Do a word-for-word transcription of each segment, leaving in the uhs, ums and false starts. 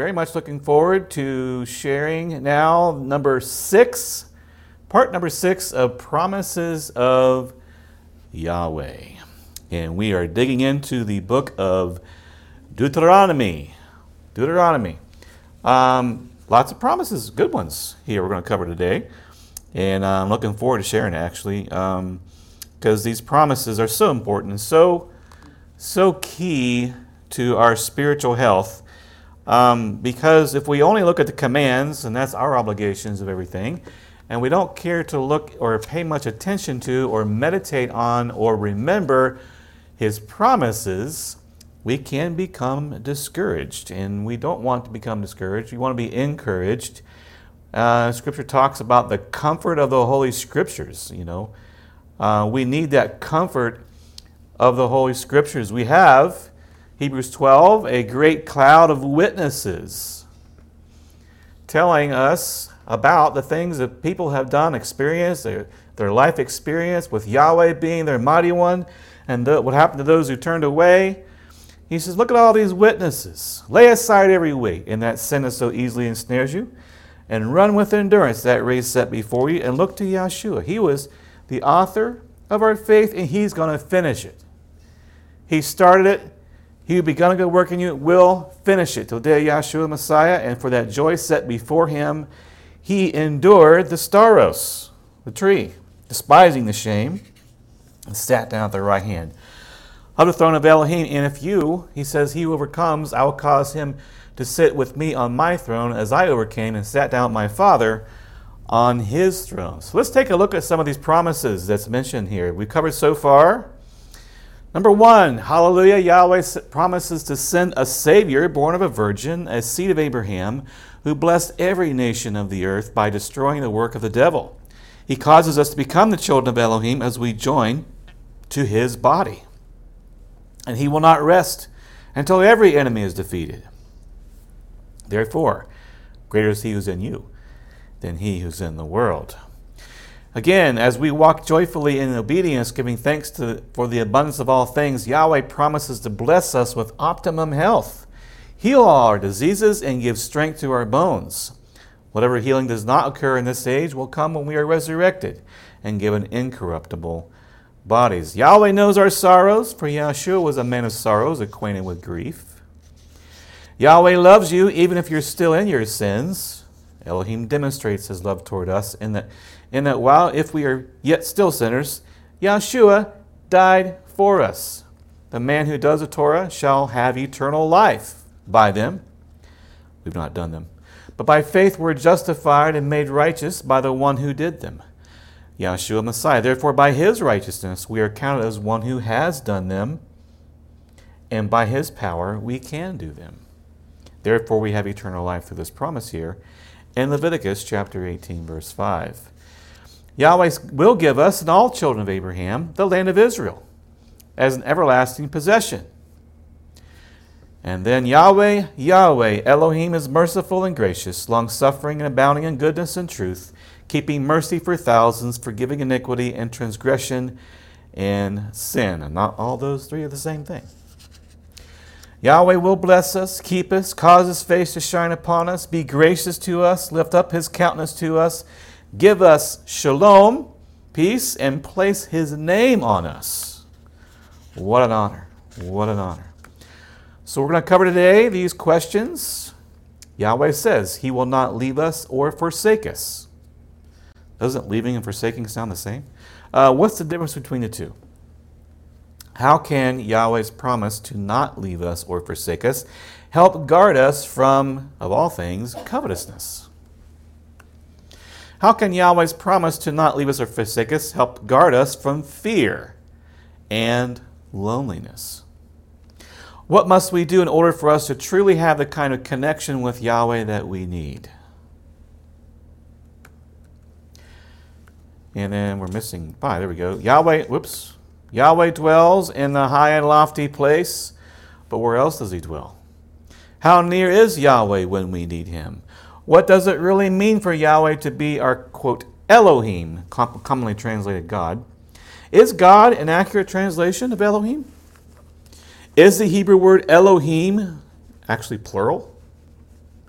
very much looking forward to sharing now number six, part number six of Promises of Yahweh. And we are digging into the book of Deuteronomy. Deuteronomy. Um, lots of promises, good ones here we're going to cover today. And I'm looking forward to sharing it, actually, because um, these promises are so important and so, so key to our spiritual health. Um, because if we only look at the commands, and that's our obligations of everything, and we don't care to look or pay much attention to or meditate on or remember His promises, we can become discouraged. And we don't want to become discouraged. We want to be encouraged. Uh, scripture talks about the comfort of the Holy Scriptures, you know. Uh, we need that comfort of the Holy Scriptures. We have, Hebrews twelve, a great cloud of witnesses telling us about the things that people have done, experienced, their, their life experience with Yahweh being their mighty one, and the, what happened to those who turned away. He says, look at all these witnesses. Lay aside every weight and that sin that so easily ensnares you, and run with endurance that race set before you, and look to Yeshua. He was the author of our faith, and He's going to finish it. He started it. He who begun a good work in you will finish it till the day of Yeshua Messiah, and for that joy set before Him, He endured the staros, the tree, despising the shame, and sat down at the right hand of the throne of Elohim. And if you, He says, He who overcomes, I will cause him to sit with me on my throne as I overcame and sat down with my Father on His throne. So let's take a look at some of these promises that's mentioned here. We've covered so far. Number one, hallelujah, Yahweh promises to send a Savior born of a virgin, a seed of Abraham, who blessed every nation of the earth by destroying the work of the devil. He causes us to become the children of Elohim as we join to His body. And He will not rest until every enemy is defeated. Therefore, greater is He who's in you than he who's in the world. Again, as we walk joyfully in obedience, giving thanks to, for the abundance of all things, Yahweh promises to bless us with optimum health, heal all our diseases, and give strength to our bones. Whatever healing does not occur in this age will come when we are resurrected and given incorruptible bodies. Yahweh knows our sorrows, for Yeshua was a man of sorrows, acquainted with grief. Yahweh loves you even if you're still in your sins. Elohim demonstrates His love toward us in that, in that while if we are yet still sinners, Yeshua died for us. The man who does the Torah shall have eternal life by them. We've not done them. But by faith we're justified and made righteous by the one who did them, Yeshua Messiah. Therefore by His righteousness we are counted as one who has done them, and by His power we can do them. Therefore we have eternal life through this promise here in Leviticus chapter eighteen, verse five. Yahweh will give us and all children of Abraham the land of Israel as an everlasting possession. And then Yahweh, Yahweh, Elohim is merciful and gracious, long-suffering and abounding in goodness and truth, keeping mercy for thousands, forgiving iniquity and transgression and sin. And not all those three are the same thing. Yahweh will bless us, keep us, cause His face to shine upon us, be gracious to us, lift up His countenance to us, give us shalom, peace, and place His name on us. What an honor. What an honor. So we're going to cover today these questions. Yahweh says He will not leave us or forsake us. Doesn't leaving and forsaking sound the same? Uh, what's the difference between the two? How can Yahweh's promise to not leave us or forsake us help guard us from, of all things, covetousness? How can Yahweh's promise to not leave us or forsake us help guard us from fear and loneliness? What must we do in order for us to truly have the kind of connection with Yahweh that we need? And then we're missing five. There we go. Yahweh, whoops. Yahweh dwells in the high and lofty place, but where else does He dwell? How near is Yahweh when we need Him? What does it really mean for Yahweh to be our, quote, Elohim, commonly translated God? Is God an accurate translation of Elohim? Is the Hebrew word Elohim actually plural?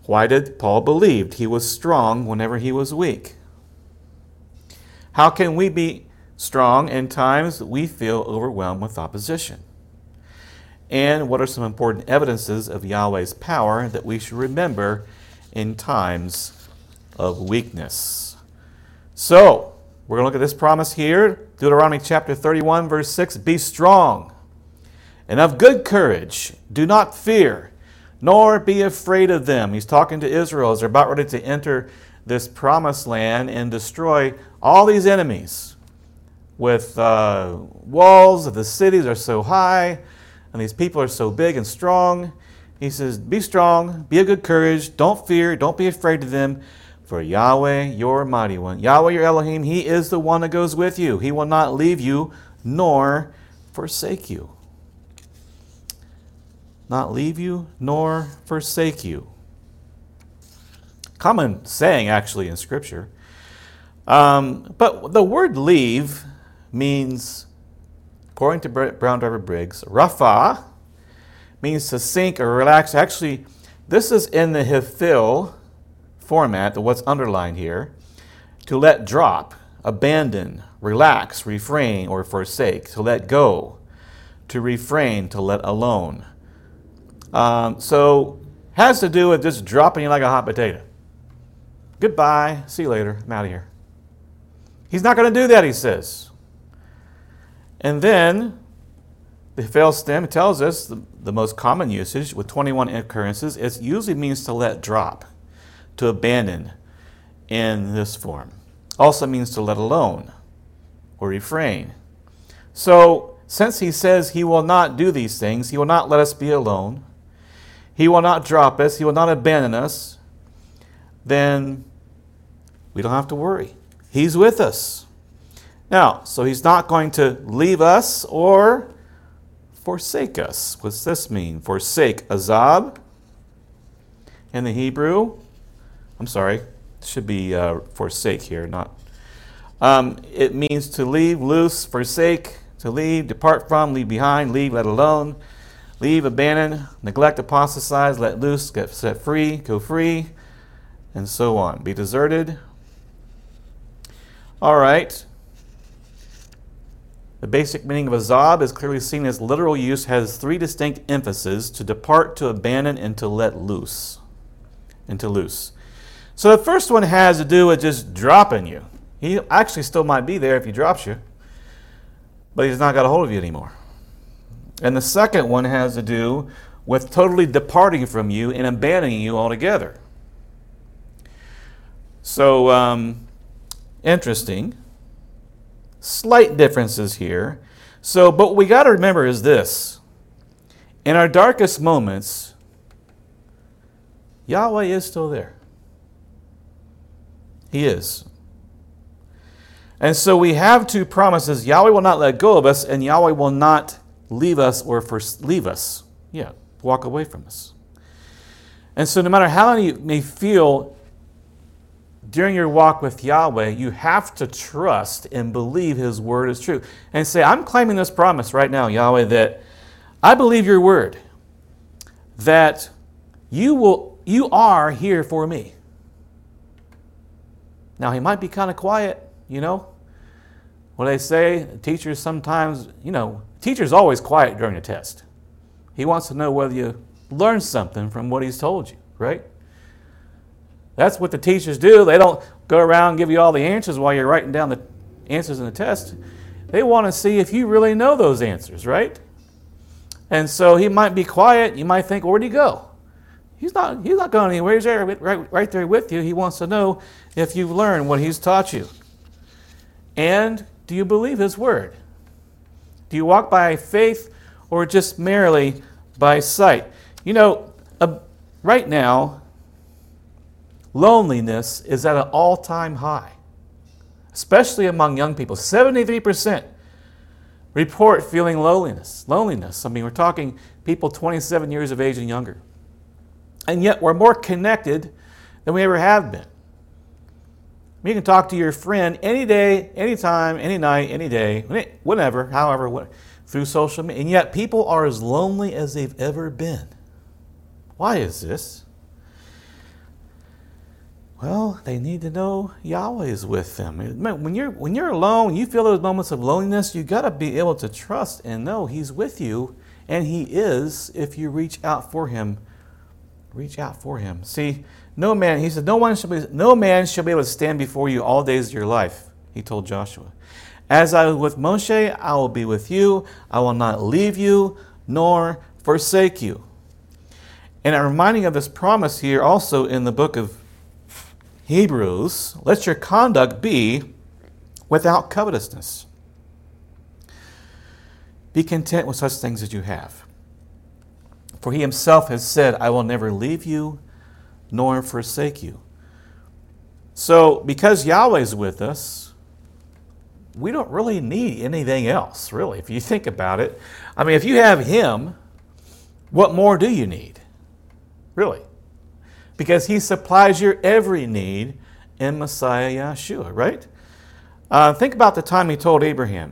Why did Paul believe he was strong whenever he was weak? How can we be strong in times that we feel overwhelmed with opposition? And what are some important evidences of Yahweh's power that we should remember in times of weakness? So, we're going to look at this promise here, Deuteronomy chapter thirty-one, verse six. Be strong and of good courage. Do not fear, nor be afraid of them. He's talking to Israel as they're about ready to enter this promised land and destroy all these enemies with uh, walls. The cities are so high, and these people are so big and strong. He says, be strong, be of good courage, don't fear, don't be afraid of them, for Yahweh, your mighty one, Yahweh, your Elohim, he is the one that goes with you. He will not leave you nor forsake you. Not leave you nor forsake you. Common saying, actually, in Scripture. Um, but the word leave means, according to Brown Driver Briggs, rafa means to sink or relax. Actually, this is in the Hifil format, what's underlined here. To let drop, abandon, relax, refrain, or forsake. To let go, to refrain, to let alone. Um, so, has to do with just dropping you like a hot potato. Goodbye, see you later, I'm out of here. He's not going to do that, he says. And then, the Hifil stem tells us the, the most common usage with twenty-one occurrences, it usually means to let drop, to abandon in this form. Also means to let alone or refrain. So, since he says he will not do these things, he will not let us be alone, he will not drop us, he will not abandon us, then we don't have to worry. He's with us. Now, so he's not going to leave us or forsake us. What's this mean? Forsake, azab in the Hebrew. I'm sorry, it should be uh, forsake here, not. Um, it means to leave, loose, forsake, to leave, depart from, leave behind, leave, let alone, leave, abandon, neglect, apostatize, let loose, get set free, go free, and so on. Be deserted. All right. The basic meaning of azab is clearly seen as literal use, has three distinct emphases: to depart, to abandon, and to let loose. And to loose. So the first one has to do with just dropping you. He actually still might be there if he drops you, but he's not got a hold of you anymore. And the second one has to do with totally departing from you and abandoning you altogether. So, um, interesting. Slight differences here. So, but what we got to remember is this. In our darkest moments, Yahweh is still there. He is. And so we have two promises. Yahweh will not let go of us, and Yahweh will not leave us or first leave us. Yeah, walk away from us. And so no matter how you may feel during your walk with Yahweh, you have to trust and believe His word is true. And say, I'm claiming this promise right now, Yahweh, that I believe your word, that you will, you are here for me. Now, he might be kind of quiet, you know. What they say, teachers sometimes, you know, teacher's always quiet during a test. He wants to know whether you learned something from what he's told you, right? That's what the teachers do. They don't go around and give you all the answers while you're writing down the answers in the test. They want to see if you really know those answers, right? And so he might be quiet. You might think, where'd he go? He's not, he's not going anywhere. He's there, right, right there with you. He wants to know if you've learned what he's taught you. And do you believe his word? Do you walk by faith or just merely by sight? You know, uh, right now, loneliness is at an all-time high, especially among young people. seventy-three percent report feeling loneliness. Loneliness. I mean, we're talking people twenty-seven years of age and younger. And yet we're more connected than we ever have been. You can talk to your friend any day, anytime, any night, any day, whenever, however, what, through social media. And yet people are as lonely as they've ever been. Why is this? Well, they need to know Yahweh is with them. When you're when you're alone, you feel those moments of loneliness, you got to be able to trust and know He's with you, and He is if you reach out for Him. Reach out for Him. See, no man, He said, no one shall be, no man shall be able to stand before you all days of your life, He told Joshua. As I was with Moshe, I will be with you. I will not leave you nor forsake you. And I'm reminding of this promise here also in the book of Hebrews, let your conduct be without covetousness. Be content with such things as you have. For He Himself has said, I will never leave you nor forsake you. So, because Yahweh is with us, we don't really need anything else, really, if you think about it. I mean, if you have Him, what more do you need? Really? Because He supplies your every need in Messiah Yeshua, right? Uh, think about the time He told Abraham.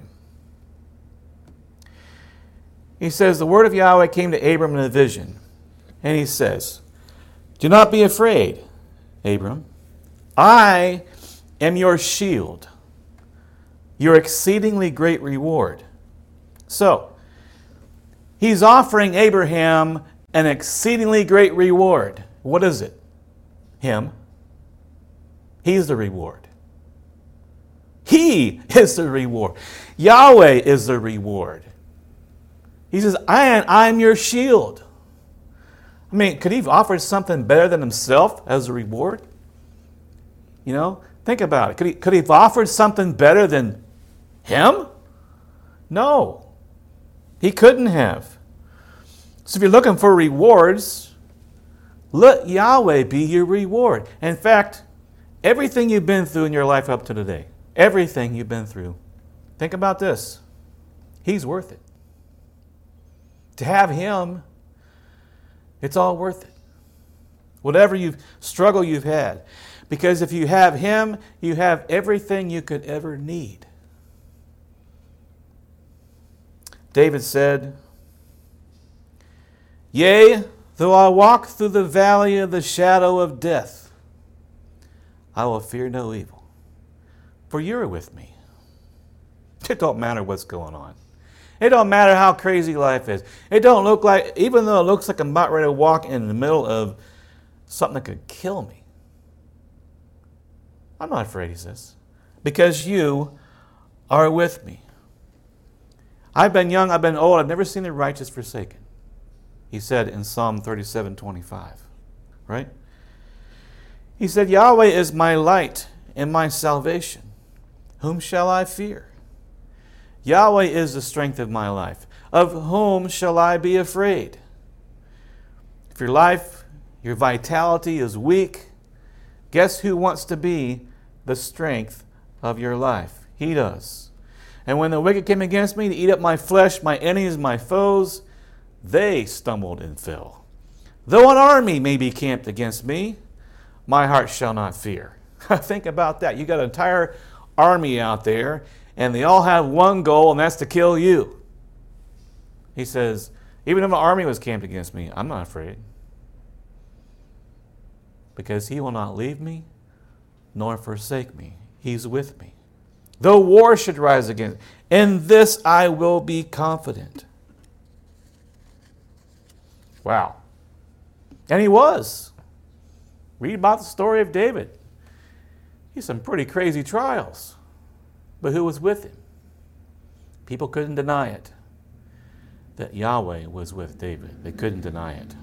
He says, the word of Yahweh came to Abram in a vision. And He says, do not be afraid, Abram. I am your shield, your exceedingly great reward. So, He's offering Abraham an exceedingly great reward. What is it? Him. He's the reward. He is the reward. Yahweh is the reward. He says, I am your shield. I mean, could He have offered something better than Himself as a reward? You know, think about it. Could He, could he have offered something better than Him? No. He couldn't have. So if you're looking for rewards, let Yahweh be your reward. In fact, everything you've been through in your life up to today, everything you've been through, think about this. He's worth it. To have Him, it's all worth it. Whatever you've struggle you've had. Because if you have Him, you have everything you could ever need. David said, yea, though I walk through the valley of the shadow of death, I will fear no evil, for you are with me. It don't matter what's going on. It don't matter how crazy life is. It don't look like, even though it looks like I'm about ready to walk in the middle of something that could kill me, I'm not afraid, He says, because you are with me. I've been young, I've been old, I've never seen the righteous forsaken. He said in Psalm thirty-seven twenty-five, right? He said, Yahweh is my light and my salvation. Whom shall I fear? Yahweh is the strength of my life. Of whom shall I be afraid? If your life, your vitality is weak, guess who wants to be the strength of your life? He does. And when the wicked came against me to eat up my flesh, my enemies, my foes, they stumbled and fell. Though an army may be camped against me, my heart shall not fear. Think about that. You got an entire army out there, and they all have one goal, and that's to kill you. He says, even if an army was camped against me, I'm not afraid. Because He will not leave me, nor forsake me. He's with me. Though war should rise against me, in this I will be confident. Wow. And he was. Read about the story of David. He's some pretty crazy trials. But who was with him? People couldn't deny it. That Yahweh was with David. They couldn't deny it.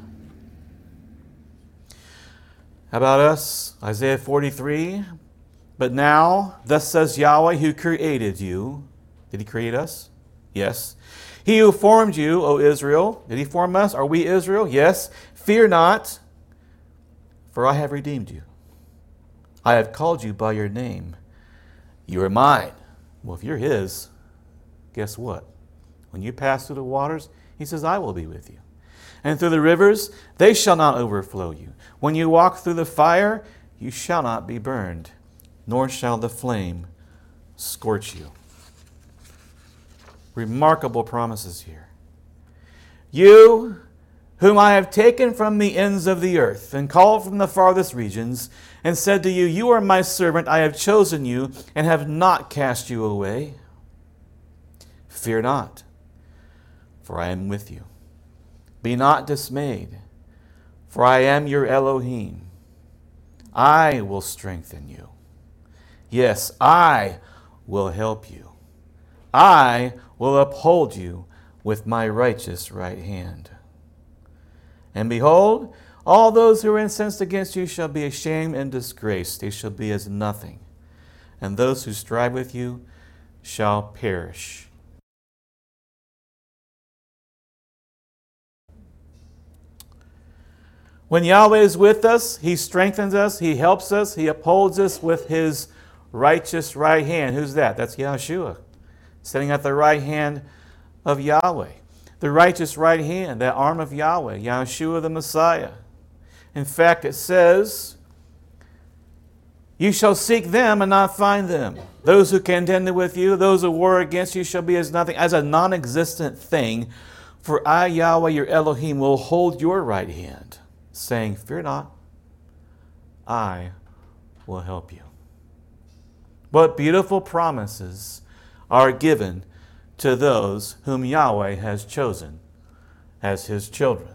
How about us? Isaiah forty-three. But now, thus says Yahweh, who created you. Did He create us? Yes. He who formed you, O Israel. Did He form us? Are we Israel? Yes. Fear not, for I have redeemed you. I have called you by your name. You are mine. Well, if you're His, guess what? When you pass through the waters, He says, I will be with you. And through the rivers, they shall not overflow you. When you walk through the fire, you shall not be burned, nor shall the flame scorch you. Remarkable promises here. You whom I have taken from the ends of the earth, and called from the farthest regions, and said to you, you are my servant, I have chosen you, and have not cast you away. Fear not, for I am with you. Be not dismayed, for I am your Elohim. I will strengthen you. Yes, I will help you. I will uphold you with my righteous right hand. And behold, all those who are incensed against you shall be ashamed and disgraced. They shall be as nothing. And those who strive with you shall perish. When Yahweh is with us, He strengthens us, He helps us, He upholds us with His righteous right hand. Who's that? That's Yahshua, sitting at the right hand of Yahweh. The righteous right hand, that arm of Yahweh, Yahshua the Messiah. In fact, it says, you shall seek them and not find them. Those who contended with you, those who war against you shall be as nothing, as a non-existent thing. For I, Yahweh, your Elohim, will hold your right hand, saying, fear not, I will help you. What beautiful promises are given to those whom Yahweh has chosen as His children.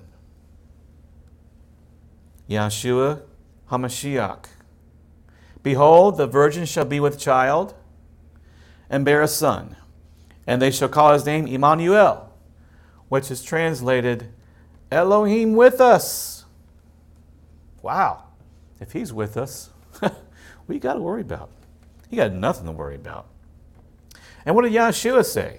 Yahshua HaMashiach. Behold, the virgin shall be with child and bear a son, and they shall call his name Emmanuel, which is translated Elohim with us. Wow. If He's with us, what you got to worry about? You got nothing to worry about. And what did Yahshua say?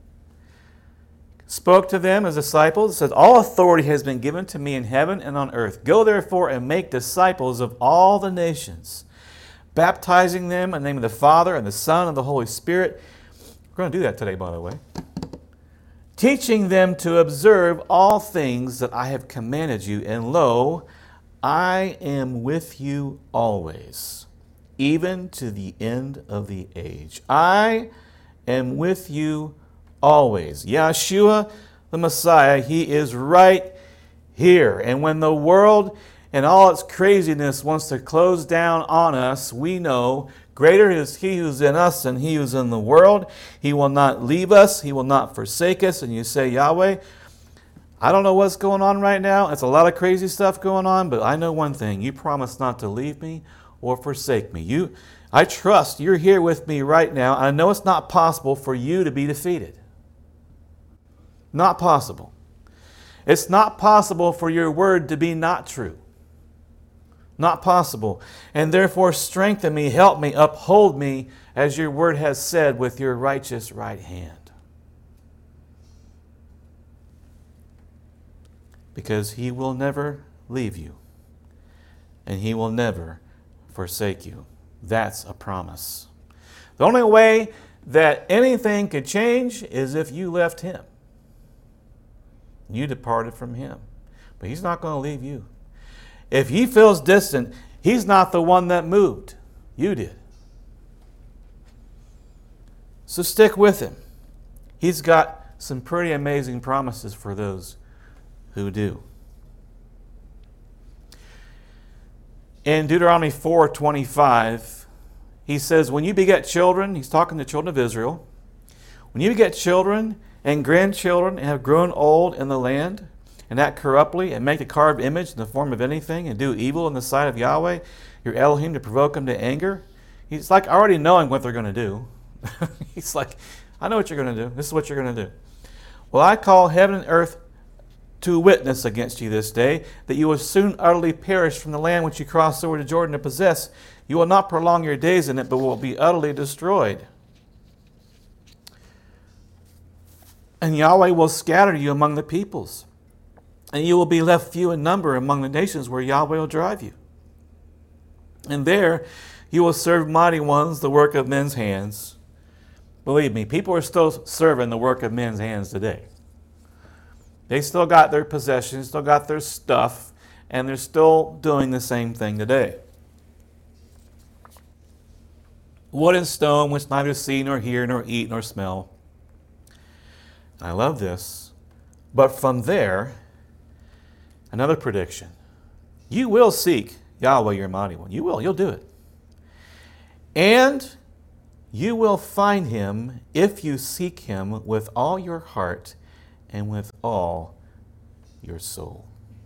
Spoke to them as disciples, said, all authority has been given to me in heaven and on earth. Go therefore and make disciples of all the nations, baptizing them in the name of the Father and the Son and the Holy Spirit. We're going to do that today, by the way. Teaching them to observe all things that I have commanded you. And lo, I am with you always, even to the end of the age. I am with you always. Yahshua, the Messiah, He is right here. And when the world and all its craziness wants to close down on us, we know greater is He who's in us than he who's in the world. He will not leave us. He will not forsake us. And you say, Yahweh, I don't know what's going on right now. It's a lot of crazy stuff going on, but I know one thing. You promised not to leave me or forsake me. You, I trust you're here with me right now. I know it's not possible for you to be defeated. Not possible. It's not possible for your word to be not true. Not possible. And therefore strengthen me, help me, uphold me, as your word has said, with your righteous right hand. Because He will never leave you. And He will never forsake you. That's a promise. The only way that anything could change is if you left Him. You departed from Him. But He's not going to leave you. If He feels distant, He's not the one that moved. You did. So stick with Him. He's got some pretty amazing promises for those who do. In Deuteronomy four twenty-five, He says, when you beget children, He's talking to the children of Israel, when you beget children and grandchildren and have grown old in the land, and act corruptly, and make a carved image in the form of anything, and do evil in the sight of Yahweh, your Elohim, to provoke Him to anger. He's like already knowing what they're going to do. He's like, I know what you're going to do. This is what you're going to do. Well, I call heaven and earth to witness against you this day, that you will soon utterly perish from the land which you crossed over to Jordan to possess. You will not prolong your days in it, but will be utterly destroyed. And Yahweh will scatter you among the peoples, and you will be left few in number among the nations where Yahweh will drive you. And there you will serve mighty ones, the work of men's hands. Believe me, people are still serving the work of men's hands today. They still got their possessions, still got their stuff, and they're still doing the same thing today. Wood and stone, which neither see nor hear nor eat nor smell. I love this. But from there Another prediction. You will seek Yahweh, your mighty one. You will. You'll do it. And you will find him if you seek him with all your heart and with all your soul.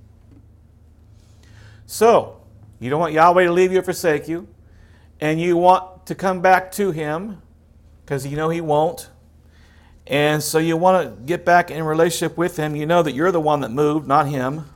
So, you don't want Yahweh to leave you or forsake you, and you want to come back to him because you know he won't. And so you want to get back in relationship with him. You know that you're the one that moved, not him.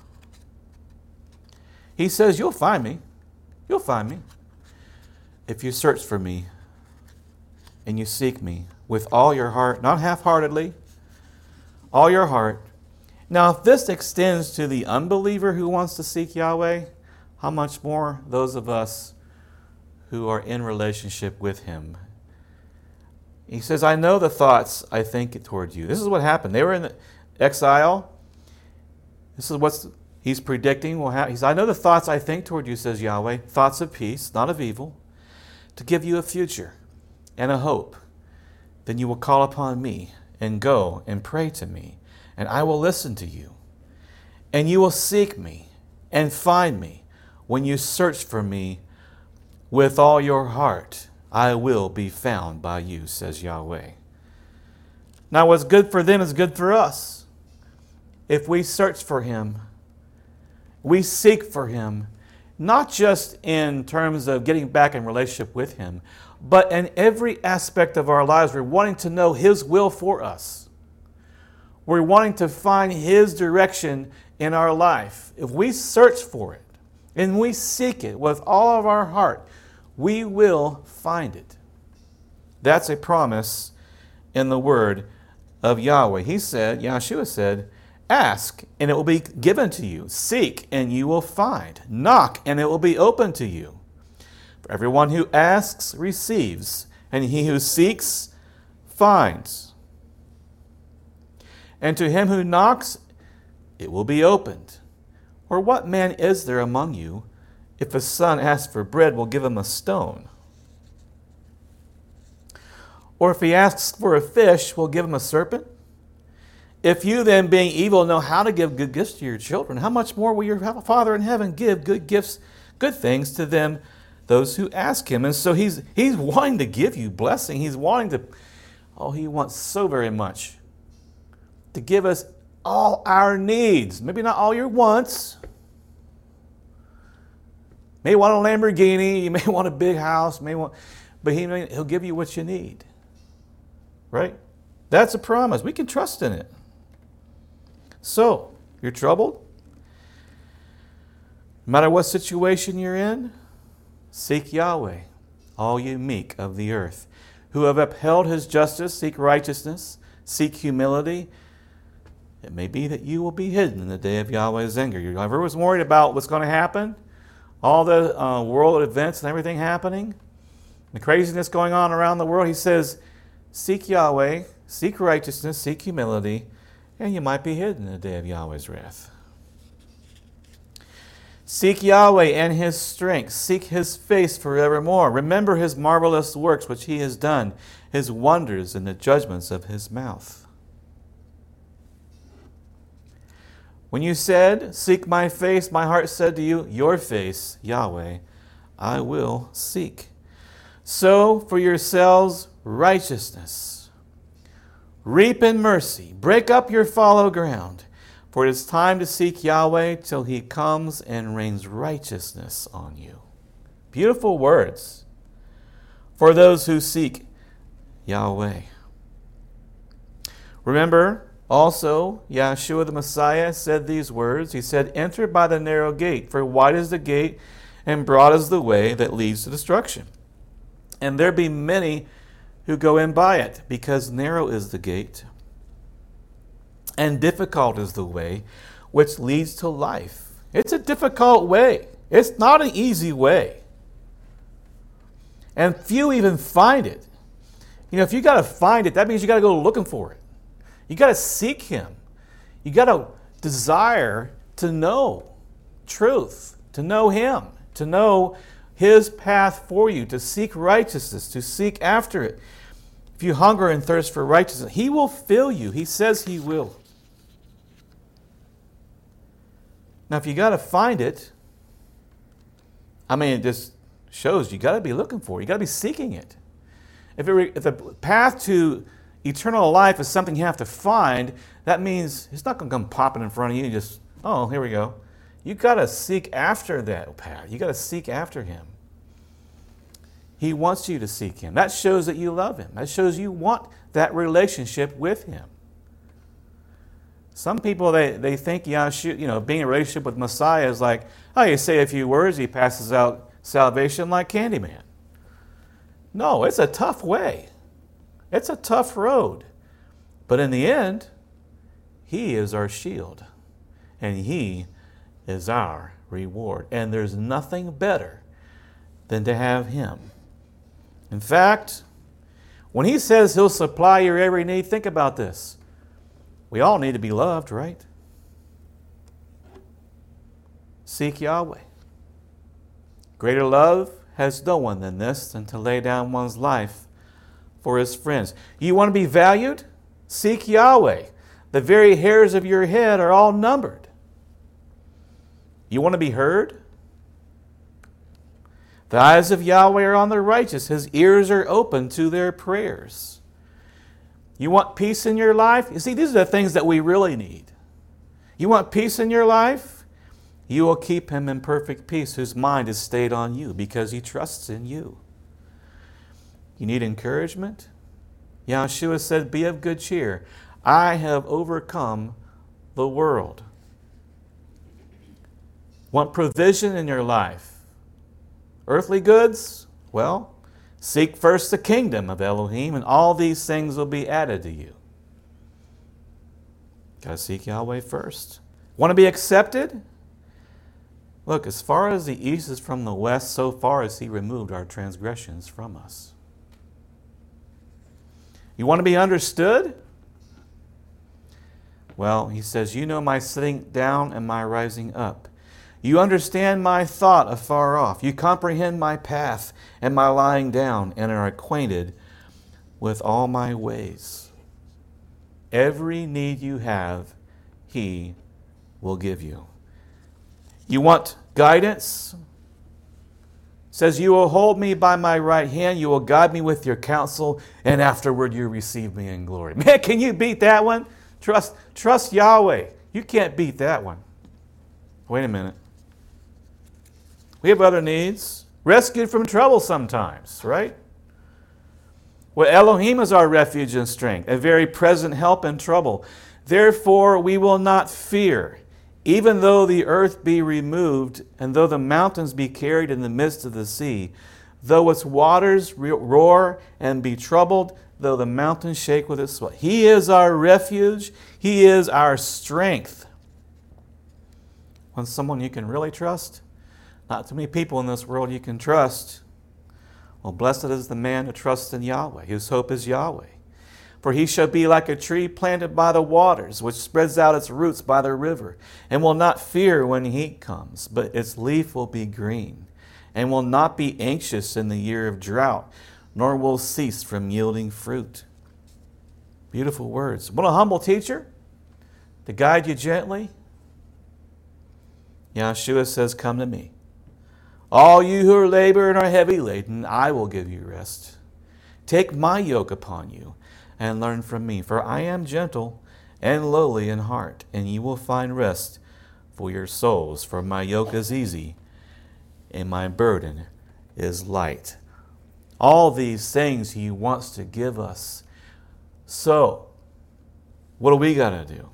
He says, you'll find me. You'll find me. If you search for me and you seek me with all your heart, not half-heartedly, all your heart. Now, if this extends to the unbeliever who wants to seek Yahweh, how much more those of us who are in relationship with him? He says, I know the thoughts I think toward you. This is what happened. They were in the exile. This is what he's predicting will happen. He says, I know the thoughts I think toward you, says Yahweh, thoughts of peace, not of evil, to give you a future and a hope. Then you will call upon me and go and pray to me, and I will listen to you. And you will seek me and find me when you search for me with all your heart. I will be found by you, says Yahweh. Now, what's good for them is good for us. If we search for him, we seek for him, not just in terms of getting back in relationship with him, but in every aspect of our lives, we're wanting to know his will for us. We're wanting to find his direction in our life. If we search for it and we seek it with all of our heart, we will find it. That's a promise in the word of Yahweh. He said, Yahshua said, ask and it will be given to you. Seek and you will find. Knock and it will be open to you. For everyone who asks receives, and he who seeks finds. And to him who knocks it will be opened. Or what man is there among you, if a son asks for bread, will give him a stone? Or if he asks for a fish, will give him a serpent? If you then, being evil, know how to give good gifts to your children, how much more will your Father in heaven give good gifts, good things to them, those who ask him? And so he's he's wanting to give you blessing. He's wanting to, oh, he wants so very much to give us all our needs. Maybe not all your wants. May want a Lamborghini, you may want a big house, may want, but he, he'll give you what you need. Right? That's a promise. We can trust in it. So, you're troubled? No matter what situation you're in, seek Yahweh, all you meek of the earth, who have upheld his justice, seek righteousness, seek humility. It may be that you will be hidden in the day of Yahweh's anger. You're always worried about what's going to happen, all the uh, world events and everything happening, the craziness going on around the world. He says, seek Yahweh, seek righteousness, seek humility, and you might be hidden in the day of Yahweh's wrath. Seek Yahweh and his strength. Seek his face forevermore. Remember his marvelous works which he has done, his wonders and the judgments of his mouth. When you said, seek my face, my heart said to you, your face, Yahweh, I will seek. Sow for yourselves righteousness. Reap in mercy. Break up your fallow ground. For it is time to seek Yahweh till he comes and rains righteousness on you. Beautiful words for those who seek Yahweh. Remember, also, Yahshua the Messiah said these words. He said, enter by the narrow gate, for wide is the gate and broad is the way that leads to destruction. And there be many who go in by it, because narrow is the gate and difficult is the way which leads to life. It's a difficult way. It's not an easy way. And few even find it. You know, if you got to find it, that means you got to go looking for it. You got to seek him. You got to desire to know truth, to know him, to know his path for you, to seek righteousness, to seek after it. If you hunger and thirst for righteousness, he will fill you. He says he will. Now, if you got to find it, I mean, it just shows you got to be looking for it. You got to be seeking it. If, it, if the path to eternal life is something you have to find, that means it's not going to come popping in front of you and just, oh, here we go. You got to seek after that path. You got to seek after Him. He wants you to seek Him. That shows that you love Him. That shows you want that relationship with Him. Some people, they, they think, yeah, you know, being in a relationship with Messiah is like, oh, you say a few words, He passes out salvation like Candyman. No, it's a tough way. It's a tough road. But in the end, He is our shield. And He is our reward. And there's nothing better than to have Him. In fact, when He says He'll supply your every need, think about this. We all need to be loved, right? Seek Yahweh. Greater love has no one than this, than to lay down one's life for his friends. You want to be valued? Seek Yahweh. The very hairs of your head are all numbered. You want to be heard? The eyes of Yahweh are on the righteous. His ears are open to their prayers. You want peace in your life? You see, these are the things that we really need. You want peace in your life? You will keep him in perfect peace, whose mind is stayed on you, because he trusts in you. You need encouragement? Yahshua said, be of good cheer. I have overcome the world. Want provision in your life? Earthly goods? Well, seek first the kingdom of Elohim, and all these things will be added to you. Got to seek Yahweh first. Want to be accepted? Look, as far as the east is from the west, so far as He removed our transgressions from us. You want to be understood? Well, He says, you know my sitting down and my rising up. You understand my thought afar off. You comprehend my path and my lying down, and are acquainted with all my ways. Every need you have, He will give you. You want guidance? It says, you will hold me by my right hand, you will guide me with your counsel, and afterward you receive me in glory. Man, can you beat that one? Trust, trust Yahweh. You can't beat that one. Wait a minute. We have other needs. Rescued from trouble sometimes, right? Well, Elohim is our refuge and strength, a very present help in trouble. Therefore we will not fear. Even though the earth be removed, and though the mountains be carried in the midst of the sea, though its waters roar and be troubled, though the mountains shake with its swell. He is our refuge. He is our strength. Want someone you can really trust? Not too many people in this world you can trust. Well, blessed is the man who trusts in Yahweh, whose hope is Yahweh. For he shall be like a tree planted by the waters, which spreads out its roots by the river, and will not fear when heat comes, but its leaf will be green, and will not be anxious in the year of drought, nor will cease from yielding fruit. Beautiful words. Want a humble teacher to guide you gently? Yahshua says, come to me. All you who are laboring and are heavy laden, I will give you rest. Take my yoke upon you, and learn from me. For I am gentle and lowly in heart, and you will find rest for your souls. For my yoke is easy, and my burden is light. All these things He wants to give us. So, what do we got to do?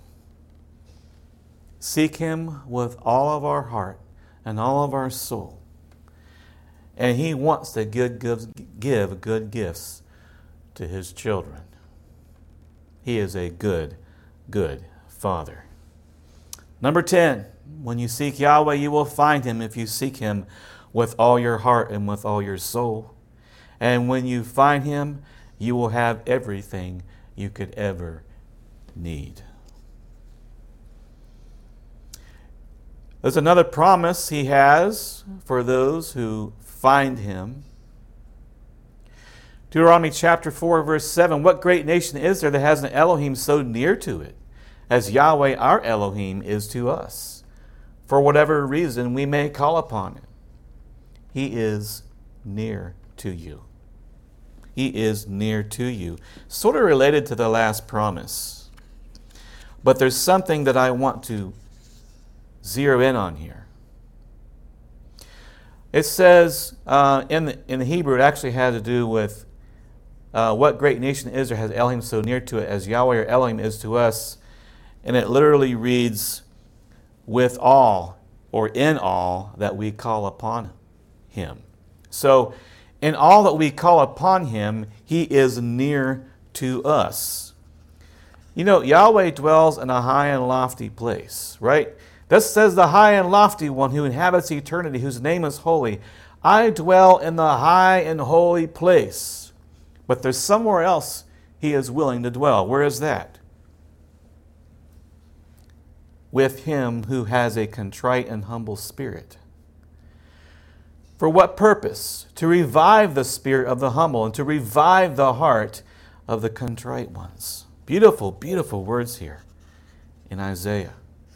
Seek Him with all of our heart and all of our soul. And He wants to give, give, give good gifts to His children. He is a good, good Father. Number ten, when you seek Yahweh, you will find Him if you seek Him with all your heart and with all your soul. And when you find Him, you will have everything you could ever need. There's another promise He has for those who find Him. Deuteronomy chapter four, verse seven, what great nation is there that has an Elohim so near to it, as Yahweh our Elohim is to us? for whatever reason we may call upon him. He is near to you. He is near to you. Sort of related to the last promise. But there's something that I want to zero in on here. It says uh, in, the, in the Hebrew, it actually had to do with uh, what great nation Israel has Elohim so near to it as Yahweh or Elohim is to us. And it literally reads, with all or in all that we call upon him. So, in all that we call upon him, he is near to us. You know, Yahweh dwells in a high and lofty place, right? This says the high and lofty one who inhabits eternity, whose name is holy. I dwell in the high and holy place. But there's somewhere else he is willing to dwell. Where is that? With him who has a contrite and humble spirit. For what purpose? To revive the spirit of the humble and to revive the heart of the contrite ones. Beautiful, beautiful words here in Isaiah.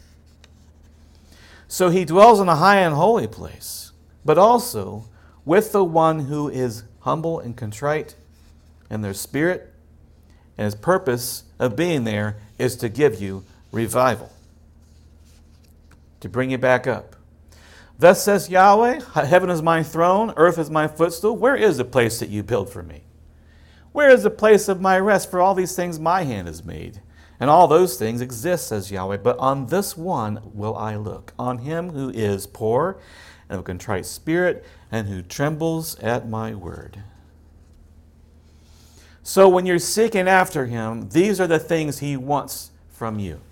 So he dwells in a high and holy place, but also with the one who is humble and contrite in their spirit, and his purpose of being there is to give you revival, to bring you back up. Thus says Yahweh, heaven is my throne, earth is my footstool. Where is the place that you build for me? Where is the place of my rest? For all these things my hand has made. And all those things exist, says Yahweh. But on this one will I look, on him who is poor and of a contrite spirit, and who trembles at my word. So when you're seeking after him, these are the things he wants from you.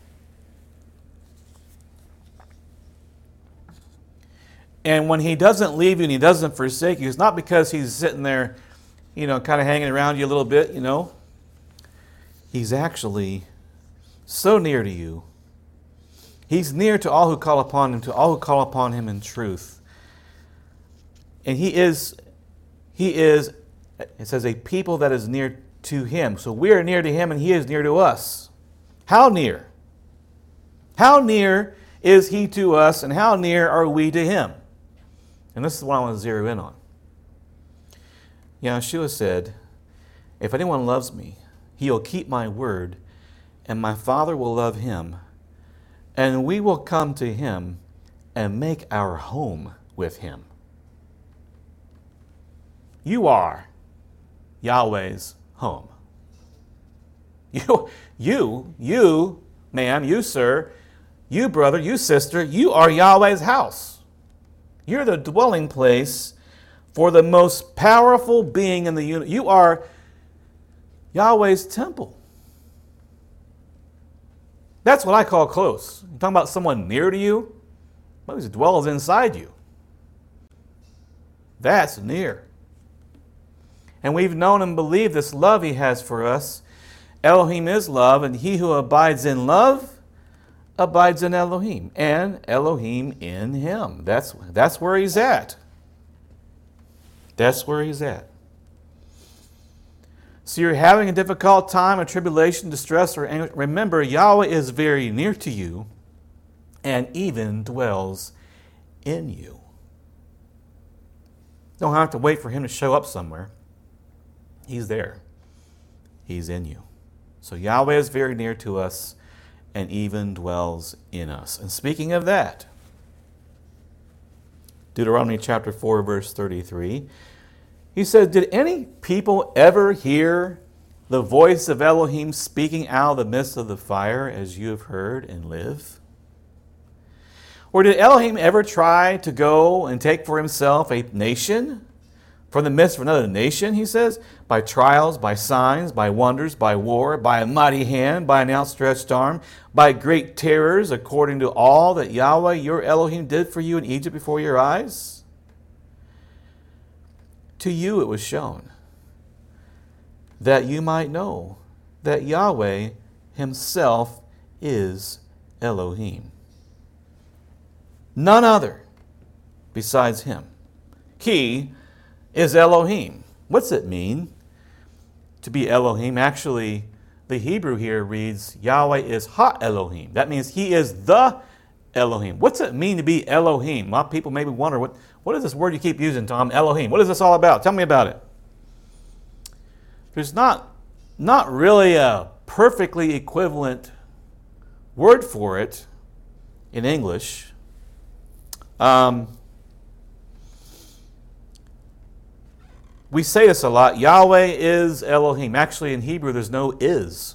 And when he doesn't leave you and he doesn't forsake you, it's not because he's sitting there, you know, kind of hanging around you a little bit, you know. He's actually so near to you. He's near to all who call upon him, to all who call upon him in truth. And he is, he is, it says, a people that is near to him. So we are near to him and he is near to us. How near? How near is he to us and how near are we to him? And this is what I want to zero in on. Yeshua said, if anyone loves me, he will keep my word, and my Father will love him, and we will come to him and make our home with him. You are Yahweh's home. You, you, you, ma'am, you, sir, you, brother, you, sister, you are Yahweh's house. You're the dwelling place for the most powerful being in the universe. You are Yahweh's temple. That's what I call close. You're talking about someone near to you? Well, he dwells inside you. That's near. And we've known and believed this love he has for us. Elohim is love, and he who abides in love abides in Elohim, and Elohim in him. That's, that's where he's at. That's where he's at. So you're having a difficult time, a tribulation, distress, or anger. Remember, Yahweh is very near to you and even dwells in you. Don't have to wait for him to show up somewhere. He's there. He's in you. So Yahweh is very near to us and even dwells in us. And speaking of that, Deuteronomy chapter four, verse thirty-three, he says, did any people ever hear the voice of Elohim speaking out of the midst of the fire as you have heard and live? Or did Elohim ever try to go and take for himself a nation from the midst of another nation, he says, by trials, by signs, by wonders, by war, by a mighty hand, by an outstretched arm, by great terrors, according to all that Yahweh your Elohim did for you in Egypt before your eyes? To you it was shown, that you might know that Yahweh himself is Elohim. None other besides him. He is Elohim. What's it mean to be Elohim? Actually, the Hebrew here reads, Yahweh is Ha Elohim. That means he is the Elohim. What's it mean to be Elohim? A lot of people maybe wonder, what, what is this word you keep using, Tom? Elohim. What is this all about? Tell me about it. There's not, not really a perfectly equivalent word for it in English. Um, we say this a lot. Yahweh is Elohim. Actually, in Hebrew, there's no is.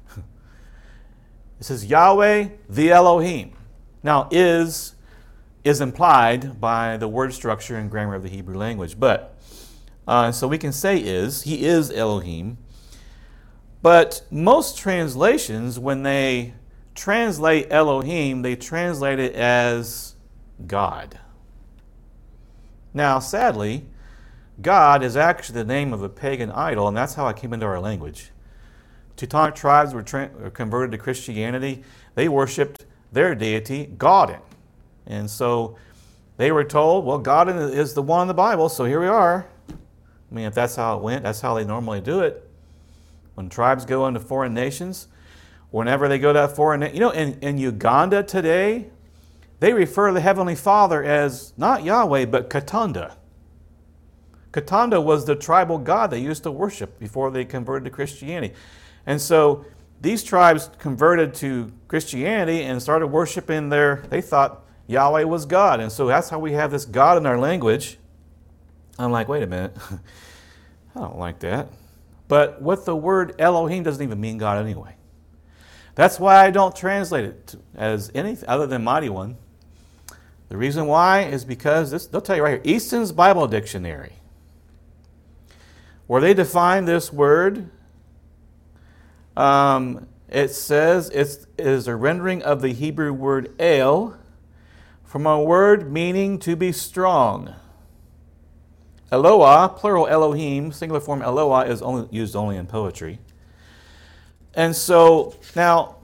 It says Yahweh, the Elohim. Now, is is implied by the word structure and grammar of the Hebrew language. But, uh, so we can say is. He is Elohim. But most translations, when they translate Elohim, they translate it as God. Now, sadly, God is actually the name of a pagan idol, and that's how it came into our language. Teutonic tribes were, tra- were converted to Christianity. They worshipped their deity, Godin. And so they were told, well, Godin is the one in the Bible, so here we are. I mean, if that's how it went, that's how they normally do it. When tribes go into foreign nations, whenever they go to that foreign nation, you know, in, in Uganda today, they refer to the Heavenly Father as not Yahweh, but Katanda. Katanda was the tribal god they used to worship before they converted to Christianity. And so these tribes converted to Christianity and started worshiping their, they thought Yahweh was God. And so that's how we have this God in our language. I'm like, wait a minute. I don't like that. But with the word Elohim doesn't even mean God anyway. That's why I don't translate it as anything other than Mighty One. The reason why is because this, they'll tell you right here, Easton's Bible Dictionary, where they define this word, um, it says it is a rendering of the Hebrew word El from a word meaning to be strong. Eloah, plural Elohim, singular form Eloah is only used only in poetry. And so now,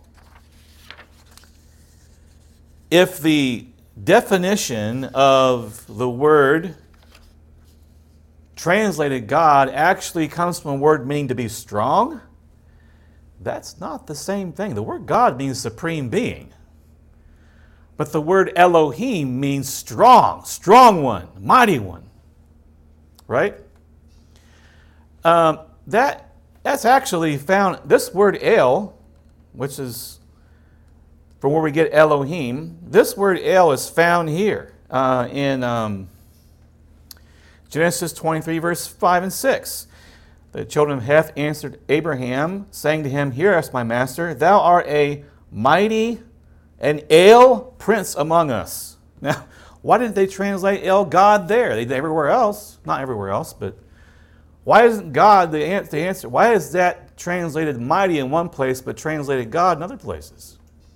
if the definition of the word translated God actually comes from a word meaning to be strong, that's not the same thing. The word God means supreme being. But the word Elohim means strong, strong one, mighty one. Right? Um, that that's actually found, this word El, which is from where we get Elohim, this word El is found here uh, in um, Genesis twenty-three, verse five and six. The children of Heth answered Abraham, saying to him, Hear us, my master, thou art a mighty and El prince among us. Now, why didn't they translate El God there? They did everywhere else. Not everywhere else, but why isn't God the answer? Why is that translated mighty in one place, but translated God in other places?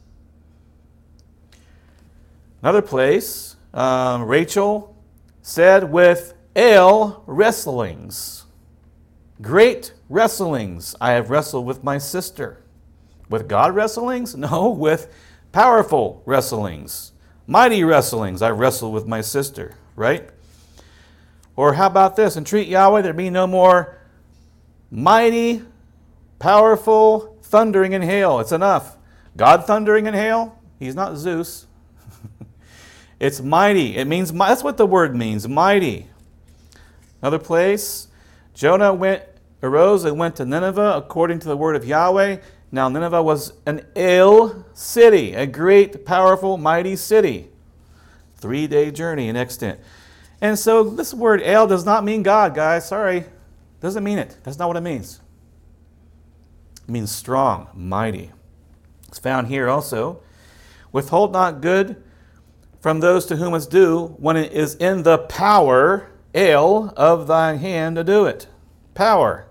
Another place, um, Rachel said, with El wrestlings. Great wrestlings I have wrestled with my sister. With God wrestlings? No, with powerful wrestlings. Mighty wrestlings I wrestled with my sister, right? Or how about this? Entreat Yahweh there be no more mighty, powerful thundering and hail. It's enough. God thundering and hail? He's not Zeus. It's mighty. It means, that's what the word means, mighty. Another place, Jonah went, arose and went to Nineveh according to the word of Yahweh. Now Nineveh was an El city, a great, powerful, mighty city. Three-day journey in extent. And so this word El does not mean God, guys. Sorry. Doesn't mean it. That's not what it means. It means strong, mighty. It's found here also. Withhold not good from those to whom it's due when it is in the power, El, of thine hand to do it. Power.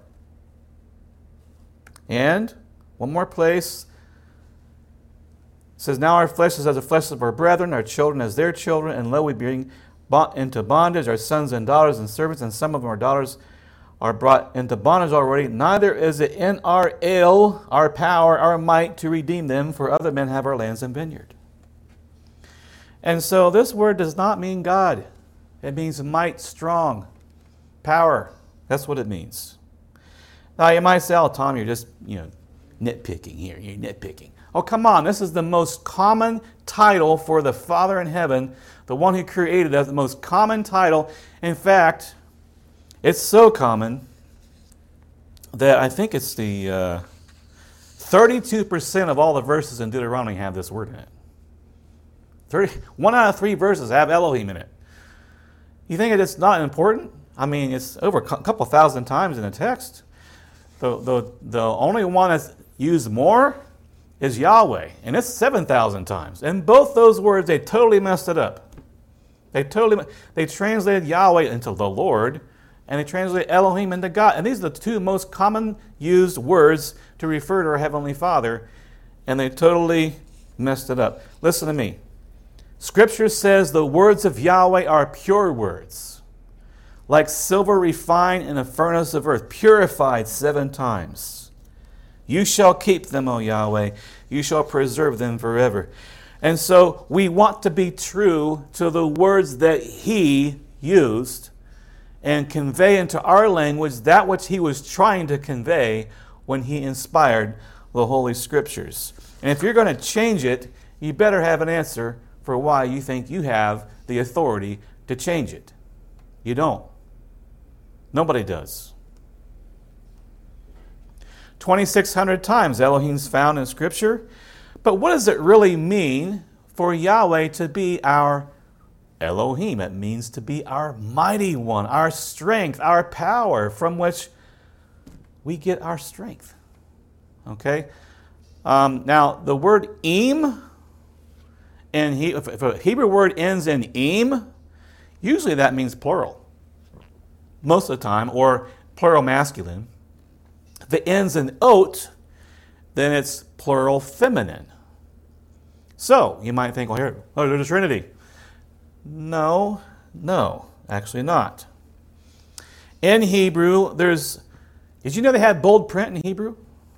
And one more place. It says, Now our flesh is as the flesh of our brethren, our children as their children, and lo, we bring bought into bondage our sons and daughters and servants, and some of them our daughters are brought into bondage already. Neither is it in our El, our power, our might to redeem them, for other men have our lands and vineyard. And so this word does not mean God. It means might, strong, power. That's what it means. Now you might say, oh, Tom, you're just, you know, nitpicking here. You're nitpicking. Oh, come on. This is the most common title for the Father in heaven, the one who created us, the most common title. In fact, it's so common that I think it's the uh, thirty-two percent of all the verses in Deuteronomy have this word in it. thirty, one out of three verses have Elohim in it. You think it's not important? I mean, it's over a couple thousand times in the text. The, the, the only one that's used more is Yahweh, and it's seven thousand times. And both those words, they totally messed it up. They totally, they translated Yahweh into the Lord, and they translated Elohim into God. And these are the two most common used words to refer to our Heavenly Father, and they totally messed it up. Listen to me. Scripture says the words of Yahweh are pure words, like silver refined in a furnace of earth, purified seven times. You shall keep them, O Yahweh. You shall preserve them forever. And so we want to be true to the words that He used and convey into our language that which He was trying to convey when He inspired the Holy Scriptures. And if you're going to change it, you better have an answer for why you think you have the authority to change it. You don't. Nobody does. twenty-six hundred times Elohim's found in Scripture. But what does it really mean for Yahweh to be our Elohim? It means to be our mighty one, our strength, our power from which we get our strength. Okay? Um, now, the word im, and he, if a Hebrew word ends in im, usually that means plural. Most of the time, or plural masculine. If it ends in ot, then it's plural feminine. So, you might think, well, here, oh, there's a Trinity. No, no, actually not. In Hebrew, there's, did you know they had bold print in Hebrew?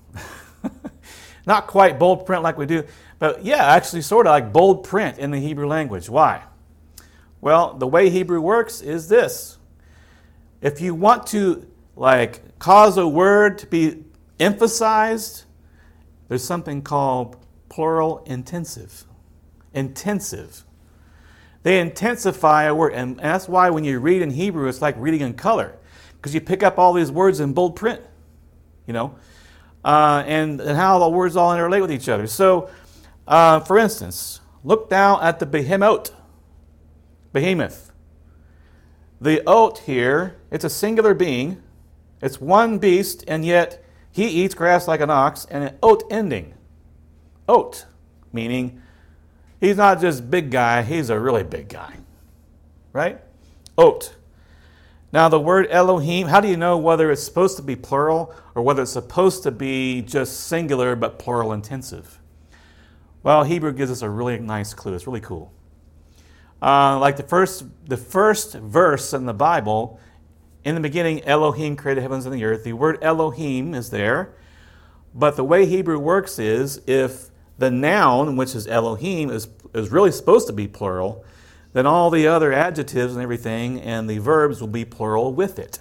Not quite bold print like we do, but yeah, actually sort of like bold print in the Hebrew language. Why? Well, the way Hebrew works is this. If you want to like cause a word to be emphasized, there's something called plural intensive. Intensive. They intensify a word, and that's why when you read in Hebrew, it's like reading in color, because you pick up all these words in bold print, you know, uh, and, and how the words all interrelate with each other. So, uh, for instance, look down at the behemoth. Behemoth. The oat here, it's a singular being. It's one beast, and yet he eats grass like an ox, and an oat ending. Oat, meaning he's not just big guy, he's a really big guy. Right? Oat. Now the word Elohim, how do you know whether it's supposed to be plural or whether it's supposed to be just singular but plural intensive? Well, Hebrew gives us a really nice clue. It's really cool. Uh, like the first, the first verse in the Bible, in the beginning, Elohim created heavens and the earth. The word Elohim is there. But the way Hebrew works is if the noun, which is Elohim, is, is really supposed to be plural, then all the other adjectives and everything and the verbs will be plural with it.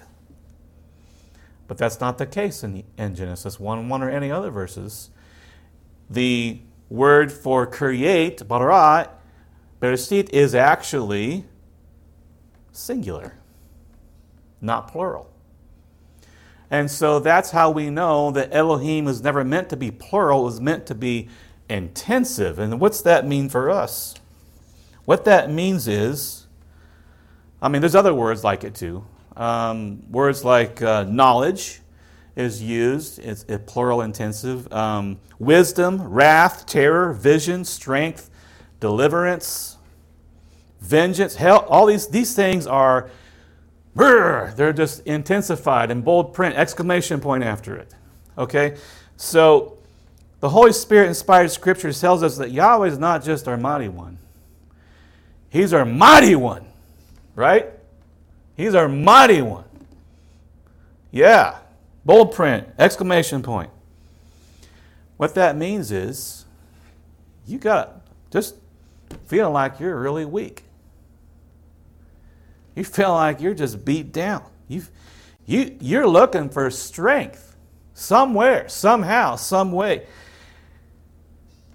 But that's not the case in, in Genesis one one or any other verses. The word for create, bara, bereshit, is actually singular, not plural. And so that's how we know that Elohim was never meant to be plural. It was meant to be intensive. And what's that mean for us? What that means is, I mean, there's other words like it too. Um, words like uh, knowledge is used. It's a plural intensive. Um, wisdom, wrath, terror, vision, strength, deliverance, vengeance, hell. All these, these things are, brr, they're just intensified in bold print, exclamation point after it. Okay? So the Holy Spirit inspired Scripture tells us that Yahweh is not just our mighty one. He's our mighty one, right? He's our mighty one. Yeah, bold print, exclamation point. What that means is you got just feeling like you're really weak. You feel like you're just beat down. You, you, you're looking for strength somewhere, somehow, some way.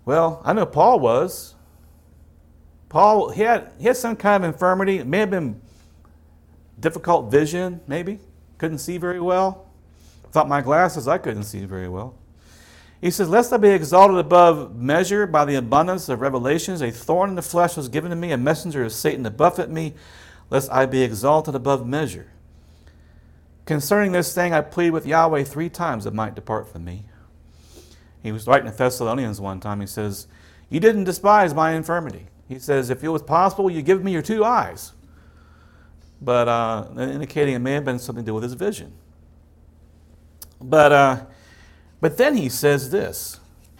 Well, I know Paul was. Paul, he had, he had some kind of infirmity. It may have been difficult vision, maybe. Couldn't see very well. Without my glasses, I couldn't see very well. He says, lest I be exalted above measure by the abundance of revelations, a thorn in the flesh was given to me, a messenger of Satan to buffet me, lest I be exalted above measure. Concerning this thing, I plead with Yahweh three times it might depart from me. He was writing to Thessalonians one time. He says, you didn't despise my infirmity. He says, if it was possible, you give me your two eyes. But uh, indicating it may have been something to do with his vision. But... Uh, But then he says this.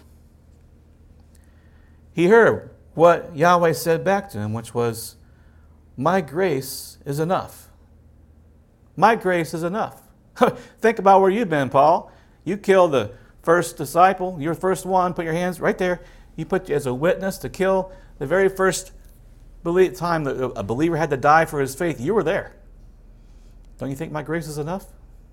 He heard what Yahweh said back to him, which was, my grace is enough. My grace is enough. Think about where you've been, Paul. You killed the first disciple, your first one, put your hands right there. You put you as a witness to kill the very first time that a believer had to die for his faith. You were there. Don't you think my grace is enough?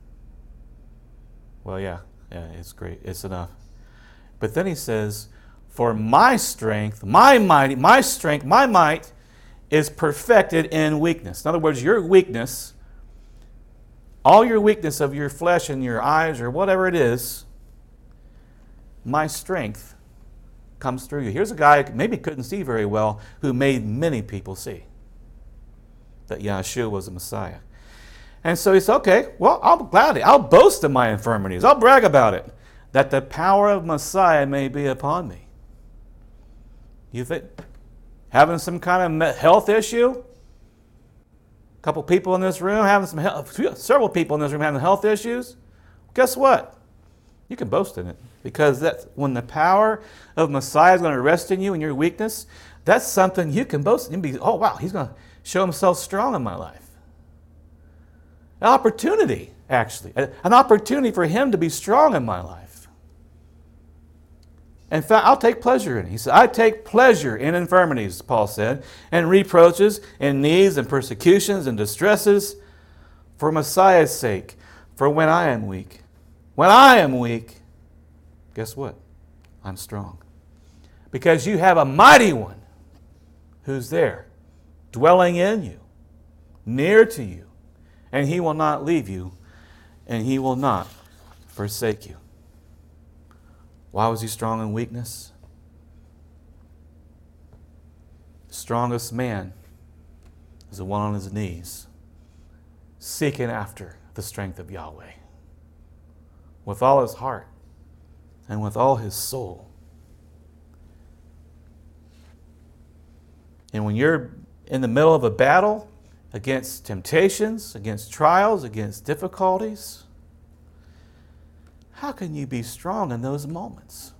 Well, yeah. Yeah, it's great. It's enough. But then he says, for my strength, my mighty, my strength, my might is perfected in weakness. In other words, your weakness, all your weakness of your flesh and your eyes or whatever it is, my strength comes through you. Here's a guy who maybe couldn't see very well who made many people see that Yahshua was the Messiah. And so he said, okay, well, I'll gladly, I'll boast of my infirmities. I'll brag about it, that the power of Messiah may be upon me. You think, having some kind of health issue? A couple people in this room having some health, several people in this room having health issues? Guess what? You can boast in it. Because that's when the power of Messiah is going to rest in you in your weakness, that's something you can boast in. You can be, oh, wow, he's going to show himself strong in my life. An opportunity, actually. An opportunity for him to be strong in my life. In fact, I'll take pleasure in it. He said, I take pleasure in infirmities, Paul said, and reproaches, and needs, and persecutions, and distresses, for Messiah's sake. For when I am weak, when I am weak, guess what? I'm strong. Because you have a mighty one who's there, dwelling in you, near to you. And he will not leave you, and he will not forsake you. Why was he strong in weakness? The strongest man is the one on his knees, seeking after the strength of Yahweh with all his heart and with all his soul. And when you're in the middle of a battle, against temptations, against trials, against difficulties, how can you be strong in those moments?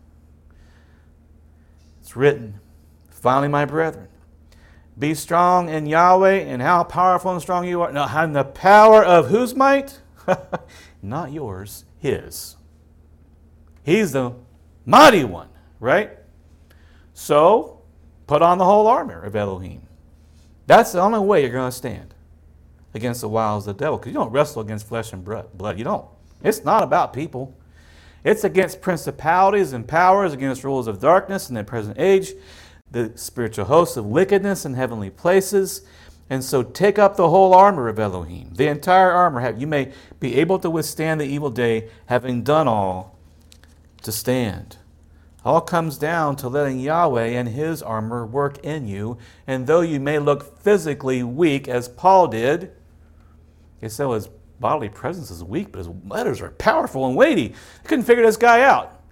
It's written, finally, my brethren, be strong in Yahweh, and how powerful and strong you are. Now, and the power of whose might? Not yours, his. He's the mighty one, right? So, put on the whole armor of Elohim. That's the only way you're going to stand against the wiles of the devil. Because you don't wrestle against flesh and blood. You don't. It's not about people. It's against principalities and powers, against rulers of darkness in the present age, the spiritual hosts of wickedness in heavenly places. And so take up the whole armor of Elohim, the entire armor. You may be able to withstand the evil day, having done all to stand. All comes down to letting Yahweh and his armor work in you. And though you may look physically weak, as Paul did, he said his bodily presence is weak, but his letters are powerful and weighty. I couldn't figure this guy out.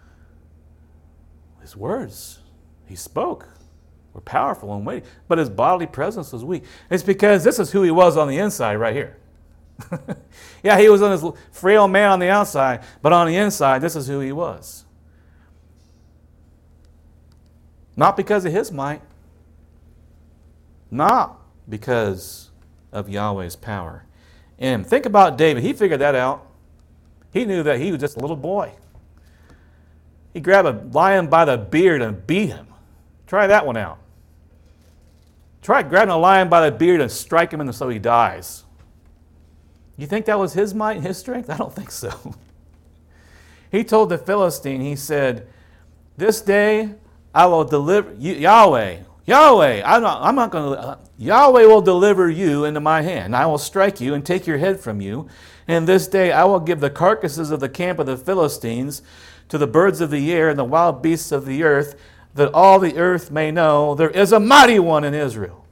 His words he spoke were powerful and weighty, but his bodily presence was weak. It's because this is who he was on the inside right here. Yeah, he was on this frail man on the outside, but on the inside, this is who he was. Not because of his might. Not because of Yahweh's power. And think about David. He figured that out. He knew that he was just a little boy. He grabbed a lion by the beard and beat him. Try that one out. Try grabbing a lion by the beard and strike him until he dies. You think that was his might and his strength? I don't think so. He told the Philistine, he said, this day I will deliver you, Yahweh, Yahweh, I'm not, I'm not going to, uh, Yahweh will deliver you into my hand. I will strike you and take your head from you. And this day I will give the carcasses of the camp of the Philistines to the birds of the air and the wild beasts of the earth, that all the earth may know there is a mighty one in Israel.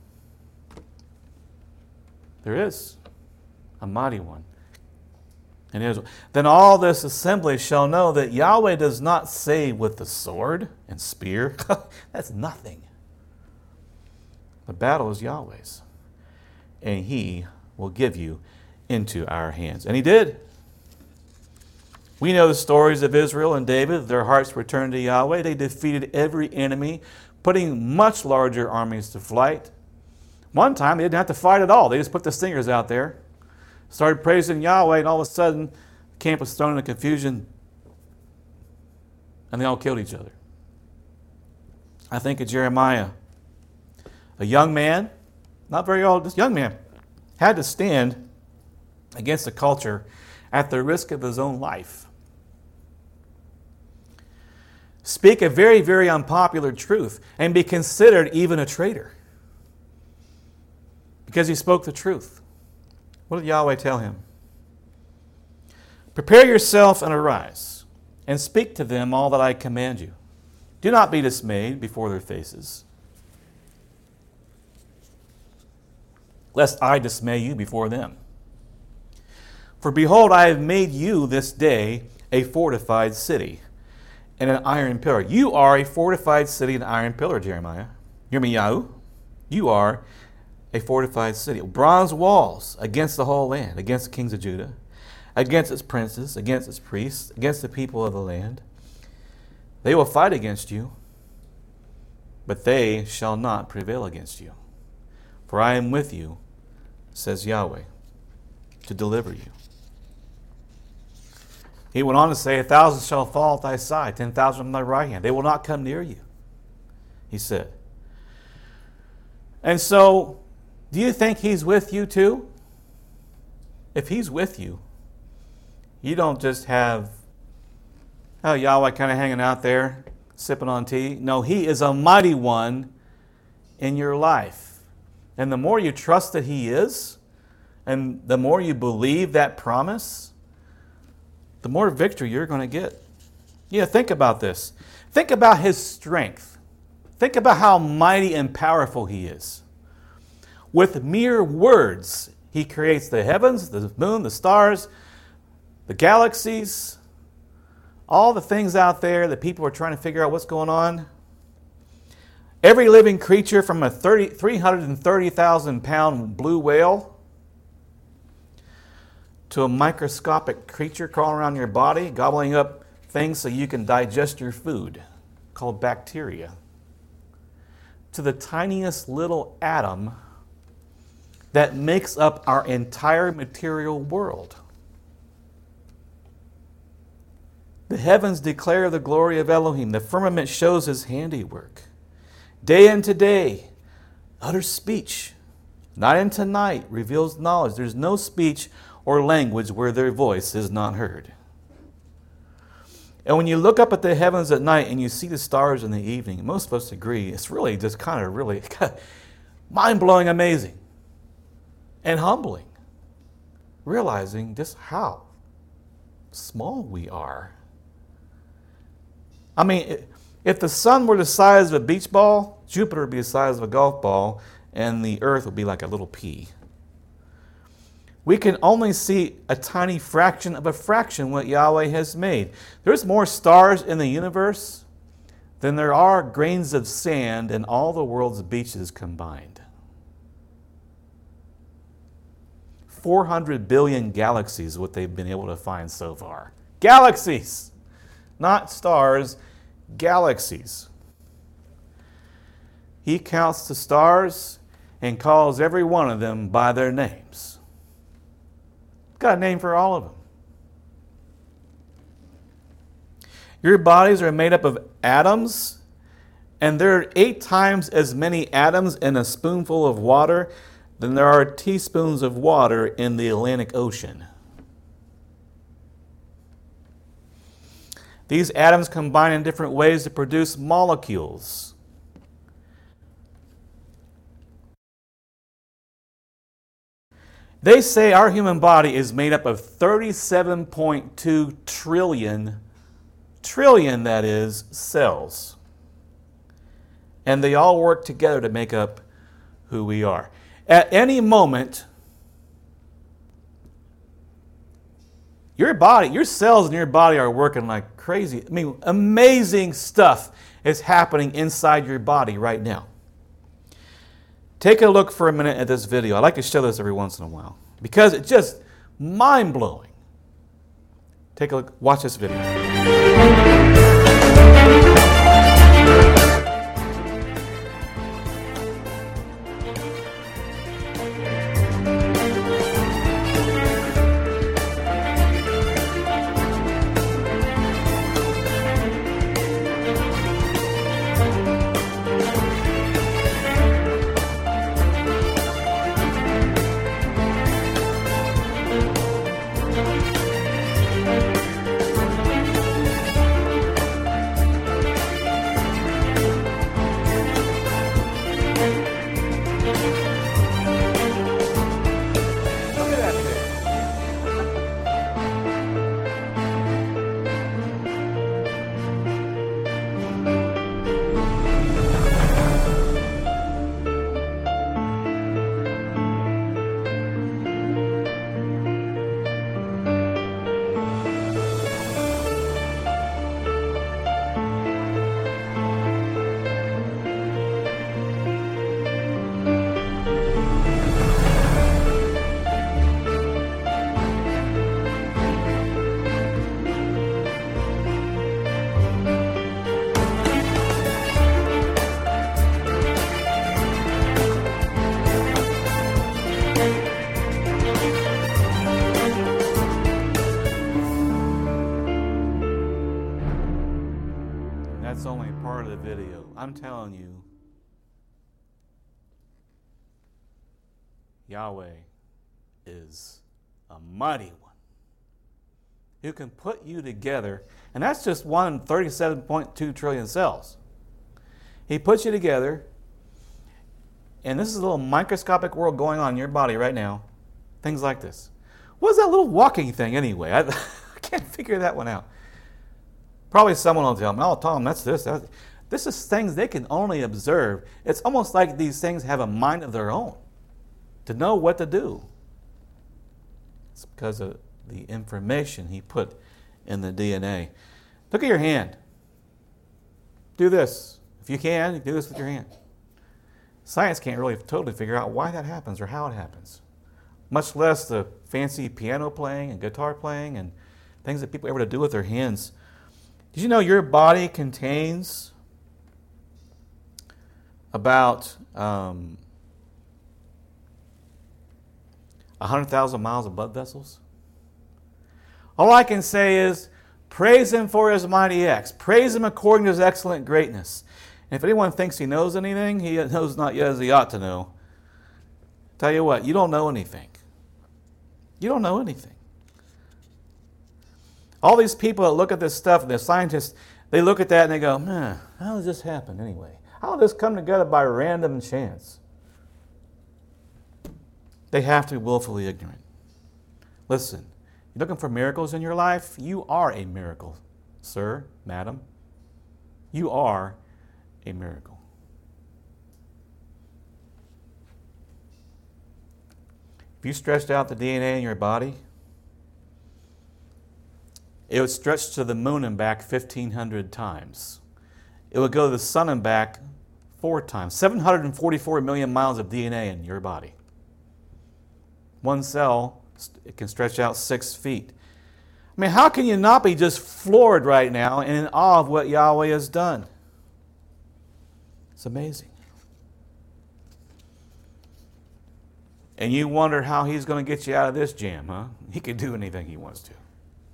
There is a mighty one in Israel. Then all this assembly shall know that Yahweh does not save with the sword and spear. That's nothing. The battle is Yahweh's, and he will give you into our hands. And he did. We know the stories of Israel and David. Their hearts were turned to Yahweh. They defeated every enemy, putting much larger armies to flight. One time they didn't have to fight at all. They just put the stingers out there, started praising Yahweh, and all of a sudden the camp was thrown into confusion, and they all killed each other. I think of Jeremiah. A young man, not very old, this young man, had to stand against the culture at the risk of his own life. Speak a very, very unpopular truth and be considered even a traitor because he spoke the truth. What did Yahweh tell him? Prepare yourself and arise and speak to them all that I command you. Do not be dismayed before their faces, lest I dismay you before them. For behold, I have made you this day a fortified city and an iron pillar. You are a fortified city and an iron pillar, Jeremiah. Hear me, Yahoo. You are a fortified city. Bronze walls against the whole land, against the kings of Judah, against its princes, against its priests, against the people of the land. They will fight against you, but they shall not prevail against you. For I am with you, says Yahweh, to deliver you. He went on to say, a thousand shall fall at thy side, ten thousand on thy right hand. They will not come near you, he said. And so, do you think he's with you too? If he's with you, you don't just have, oh, Yahweh kind of hanging out there, sipping on tea. No, he is a mighty one in your life. And the more you trust that he is, and the more you believe that promise, the more victory you're going to get. Yeah, think about this. Think about his strength. Think about how mighty and powerful he is. With mere words, he creates the heavens, the moon, the stars, the galaxies, all the things out there that people are trying to figure out what's going on. Every living creature from a three hundred thirty thousand pound blue whale to a microscopic creature crawling around your body, gobbling up things so you can digest your food, called bacteria, to the tiniest little atom that makes up our entire material world. The heavens declare the glory of Elohim. The firmament shows his handiwork. Day into day, utters speech. Night into night, reveals knowledge. There's no speech or language where their voice is not heard. And when you look up at the heavens at night and you see the stars in the evening, most of us agree, it's really just kind of really mind-blowing, amazing, and humbling, realizing just how small we are. I mean, if the sun were the size of a beach ball, Jupiter would be the size of a golf ball, and the earth would be like a little pea. We can only see a tiny fraction of a fraction what Yahweh has made. There's more stars in the universe than there are grains of sand in all the world's beaches combined. four hundred billion galaxies, what they've been able to find so far. Galaxies! Not stars, galaxies. He counts the stars and calls every one of them by their names. Got a name for all of them. Your bodies are made up of atoms, and there are eight times as many atoms in a spoonful of water than there are teaspoons of water in the Atlantic Ocean. These atoms combine in different ways to produce molecules. They say our human body is made up of thirty-seven point two trillion, trillion that is, cells. And they all work together to make up who we are. At any moment, your body, your cells in your body are working like crazy. I mean, amazing stuff is happening inside your body right now. Take a look for a minute at this video. I like to show this every once in a while because it's just mind-blowing. Take a look. Watch this video. That's only part of the video. I'm telling you, Yahweh is a mighty one who can put you together, and that's just one in thirty-seven point two trillion cells. He puts you together, and this is a little microscopic world going on in your body right now. Things like this. What is that little walking thing anyway? I, I can't figure that one out. Probably someone will tell me, oh, Tom, that's this. That's, this is things they can only observe. It's almost like these things have a mind of their own to know what to do. It's because of the information he put in the D N A. Look at your hand. Do this. If you can, do this with your hand. Science can't really totally figure out why that happens or how it happens, much less the fancy piano playing and guitar playing and things that people are able to do with their hands. Did you know your body contains about um, one hundred thousand miles of blood vessels? All I can say is, praise Him for His mighty acts. Praise Him according to His excellent greatness. And if anyone thinks he knows anything, he knows not yet as he ought to know. Tell you what, you don't know anything. You don't know anything. All these people that look at this stuff, the scientists, they look at that and they go, man, how does this happen anyway? How did this come together by random chance? They have to be willfully ignorant. Listen, you're looking for miracles in your life? You are a miracle, sir, madam. You are a miracle. If you stretched out the D N A in your body, it would stretch to the moon and back fifteen hundred times. It would go to the sun and back four times. seven hundred forty-four million miles of D N A in your body. One cell, it can stretch out six feet. I mean, how can you not be just floored right now and in awe of what Yahweh has done? It's amazing. And you wonder how He's going to get you out of this jam, huh? He can do anything He wants to.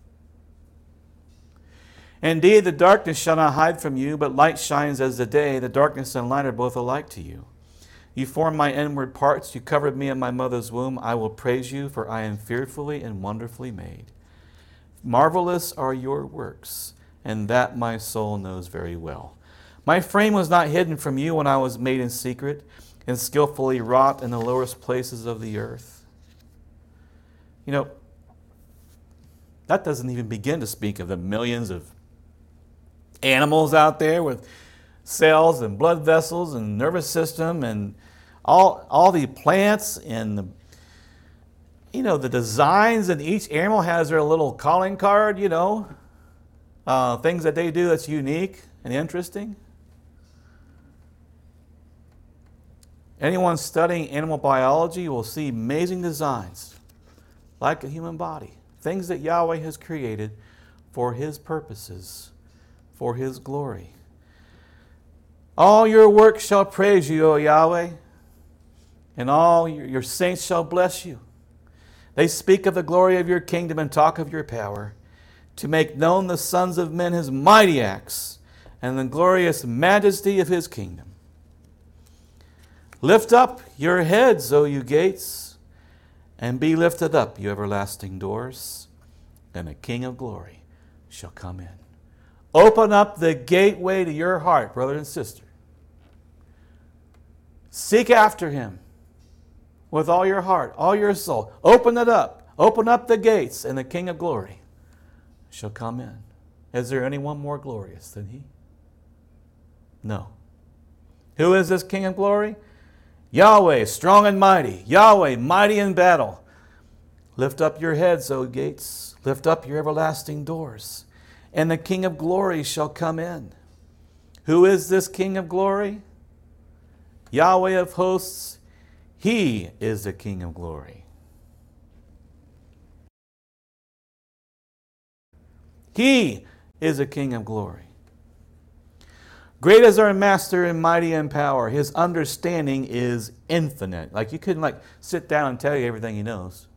Indeed, the darkness shall not hide from you, but light shines as the day. The darkness and light are both alike to you. You formed my inward parts. You covered me in my mother's womb. I will praise you, for I am fearfully and wonderfully made. Marvelous are your works. and that my soul knows very well. My frame was not hidden from you when I was made in secret and skillfully wrought in the lowest places of the earth. You know, that doesn't even begin to speak of the millions of animals out there with cells and blood vessels and nervous system and all all the plants and the, you know, the designs, and each animal has their little calling card, you know, uh, things that they do that's unique and interesting. Anyone studying animal biology will see amazing designs like a human body, things that Yahweh has created for His purposes, for His glory. All your works shall praise you, O Yahweh, and all your saints shall bless you. They speak of the glory of your kingdom and talk of your power, to make known the sons of men His mighty acts and the glorious majesty of His kingdom. Lift up your heads, O you gates, and be lifted up, you everlasting doors, and the King of glory shall come in. Open up the gateway to your heart, brother and sister. Seek after Him with all your heart, all your soul. Open it up. Open up the gates, and the King of glory shall come in. Is there anyone more glorious than He? No. Who is this King of glory? Yahweh, strong and mighty. Yahweh, mighty in battle. Lift up your heads, O gates. Lift up your everlasting doors, and the King of glory shall come in. Who is this King of glory? Yahweh of hosts. He is the King of glory. He is the King of glory. Great is our Master and mighty in power. His understanding is infinite. Like, you couldn't like sit down and tell you everything He knows.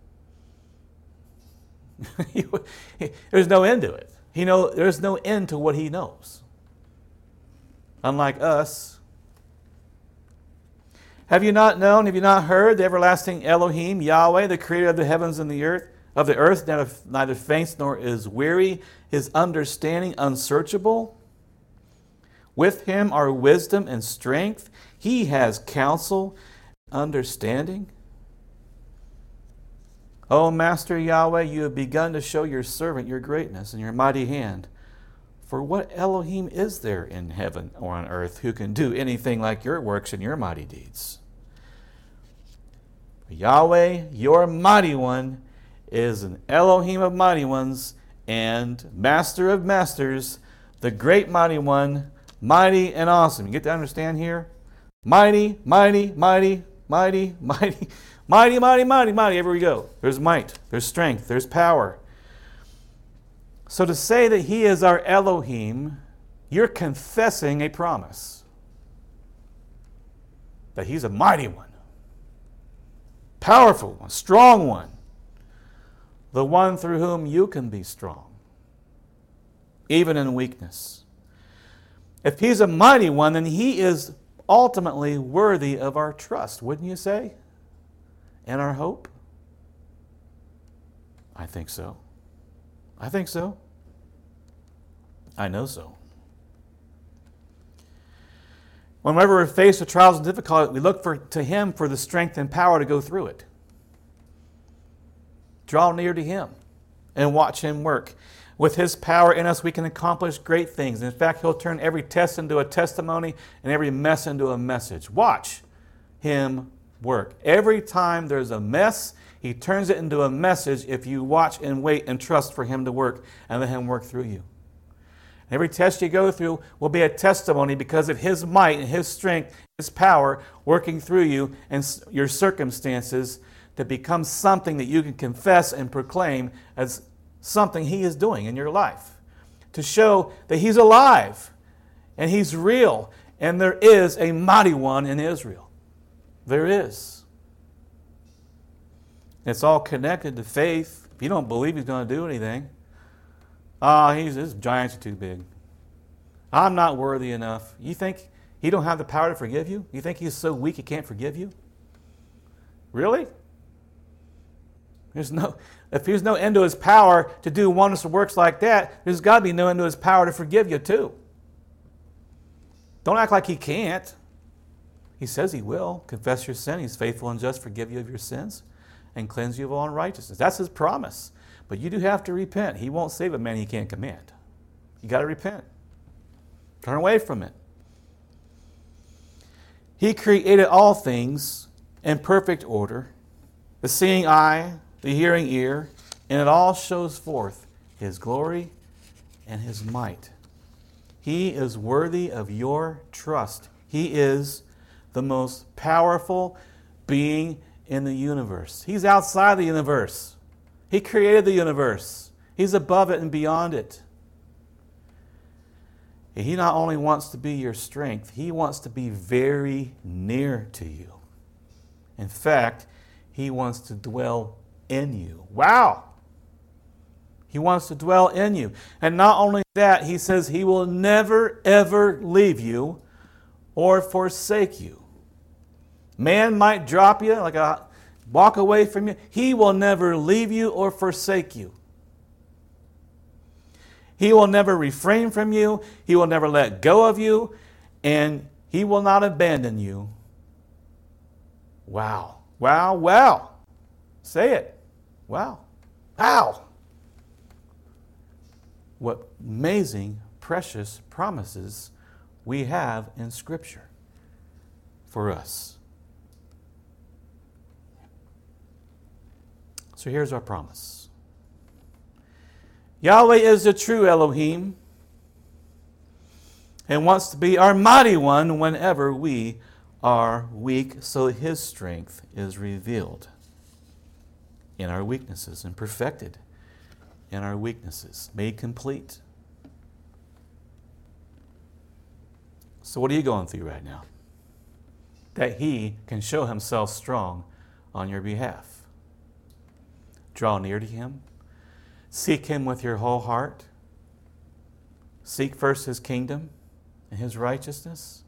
There's no end to it. He know there's no end to what He knows. Unlike us. Have you not known, have you not heard, the everlasting Elohim, Yahweh, the creator of the heavens and the earth, of the earth, neither, neither faints nor is weary, His understanding unsearchable? With Him are wisdom and strength. He has counsel, understanding. O Master Yahweh, you have begun to show your servant your greatness and your mighty hand. For what Elohim is there in heaven or on earth who can do anything like your works and your mighty deeds? Yahweh, your mighty one, is an Elohim of mighty ones and Master of masters, the great mighty one, mighty and awesome. You get to understand here? Mighty, mighty, mighty, mighty, mighty, mighty, mighty, mighty, mighty. Everywhere we go, there's might, there's strength, there's power. So to say that He is our Elohim, you're confessing a promise. That He's a mighty one, powerful one, strong one, the one through whom you can be strong, even in weakness. If He's a mighty one, then He is ultimately worthy of our trust, wouldn't you say? And our hope? I think so. I think so. I know so. Whenever we're faced with trials and difficulties, we look for, to Him for the strength and power to go through it. Draw near to Him and watch Him work. With His power in us, we can accomplish great things. In fact, He'll turn every test into a testimony and every mess into a message. Watch Him work. Every time there's a mess, He turns it into a message if you watch and wait and trust for Him to work and let Him work through you. Every test you go through will be a testimony because of His might and His strength, His power working through you and your circumstances to become something that you can confess and proclaim as something He is doing in your life. To show that He's alive and He's real and there is a mighty one in Israel. There is. It's all connected to faith. If you don't believe He's going to do anything, ah, oh, he's his giants are too big. I'm not worthy enough. You think He don't have the power to forgive you? You think He's so weak He can't forgive you? Really? There's no, if there's no end to his power to do wondrous works like that, there's got to be no end to his power to forgive you too. Don't act like he can't. He says he will. Confess your sin. He's faithful and just, forgive you of your sins, and cleanse you of all unrighteousness. That's his promise. But you do have to repent. He won't save a man he can't command. You got to repent. Turn away from it. He created all things in perfect order, the seeing eye, the hearing ear, and it all shows forth his glory and his might. He is worthy of your trust. He is the most powerful being in the universe. He's outside the universe. He created the universe. He's above it and beyond it. And he not only wants to be your strength, he wants to be very near to you. In fact, he wants to dwell in you. Wow! He wants to dwell in you. And not only that, he says he will never, ever leave you or forsake you. Man might drop you, like a walk away from you. He will never leave you or forsake you. He will never refrain from you. He will never let go of you. And he will not abandon you. Wow. Wow, wow. Say it. Wow. Wow. What amazing, precious promises we have in Scripture for us. So here's our promise. Yahweh is the true Elohim and wants to be our mighty one whenever we are weak, so his strength is revealed in our weaknesses and perfected in our weaknesses, made complete. So what are you going through right now? That he can show himself strong on your behalf. Draw near to him. Seek him with your whole heart. Seek first his kingdom and his righteousness.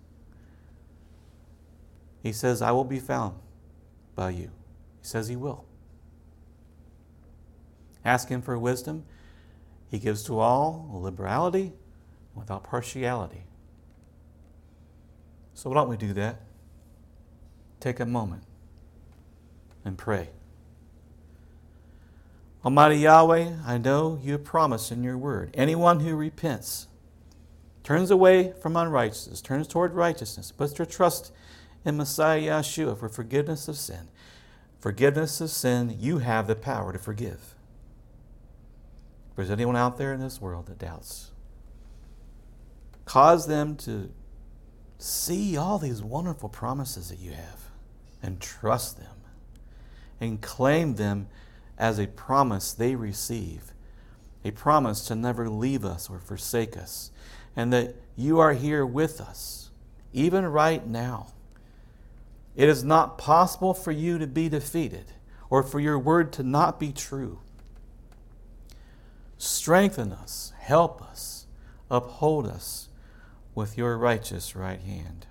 He says, I will be found by you. He says he will. Ask him for wisdom. He gives to all liberality without partiality. So why don't we do that? Take a moment and pray. Almighty Yahweh, I know you have promised in your word, anyone who repents, turns away from unrighteousness, turns toward righteousness, puts their trust in Messiah Yeshua for forgiveness of sin. Forgiveness of sin, you have the power to forgive. If there's anyone out there in this world that doubts, cause them to see all these wonderful promises that you have and trust them and claim them as a promise they receive, a promise to never leave us or forsake us, and that you are here with us, even right now. It is not possible for you to be defeated or for your word to not be true. Strengthen us, help us, uphold us with your righteous right hand.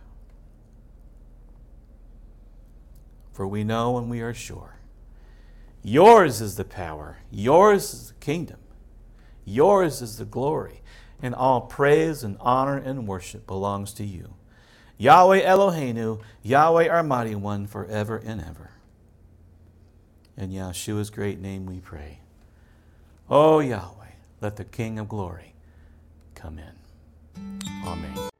For we know and we are sure, yours is the power, yours is the kingdom, yours is the glory, and all praise and honor and worship belongs to you. Yahweh Eloheinu, Yahweh our mighty one, forever and ever. In Yeshua's great name we pray. Oh Yahweh, let the King of glory come in. Amen.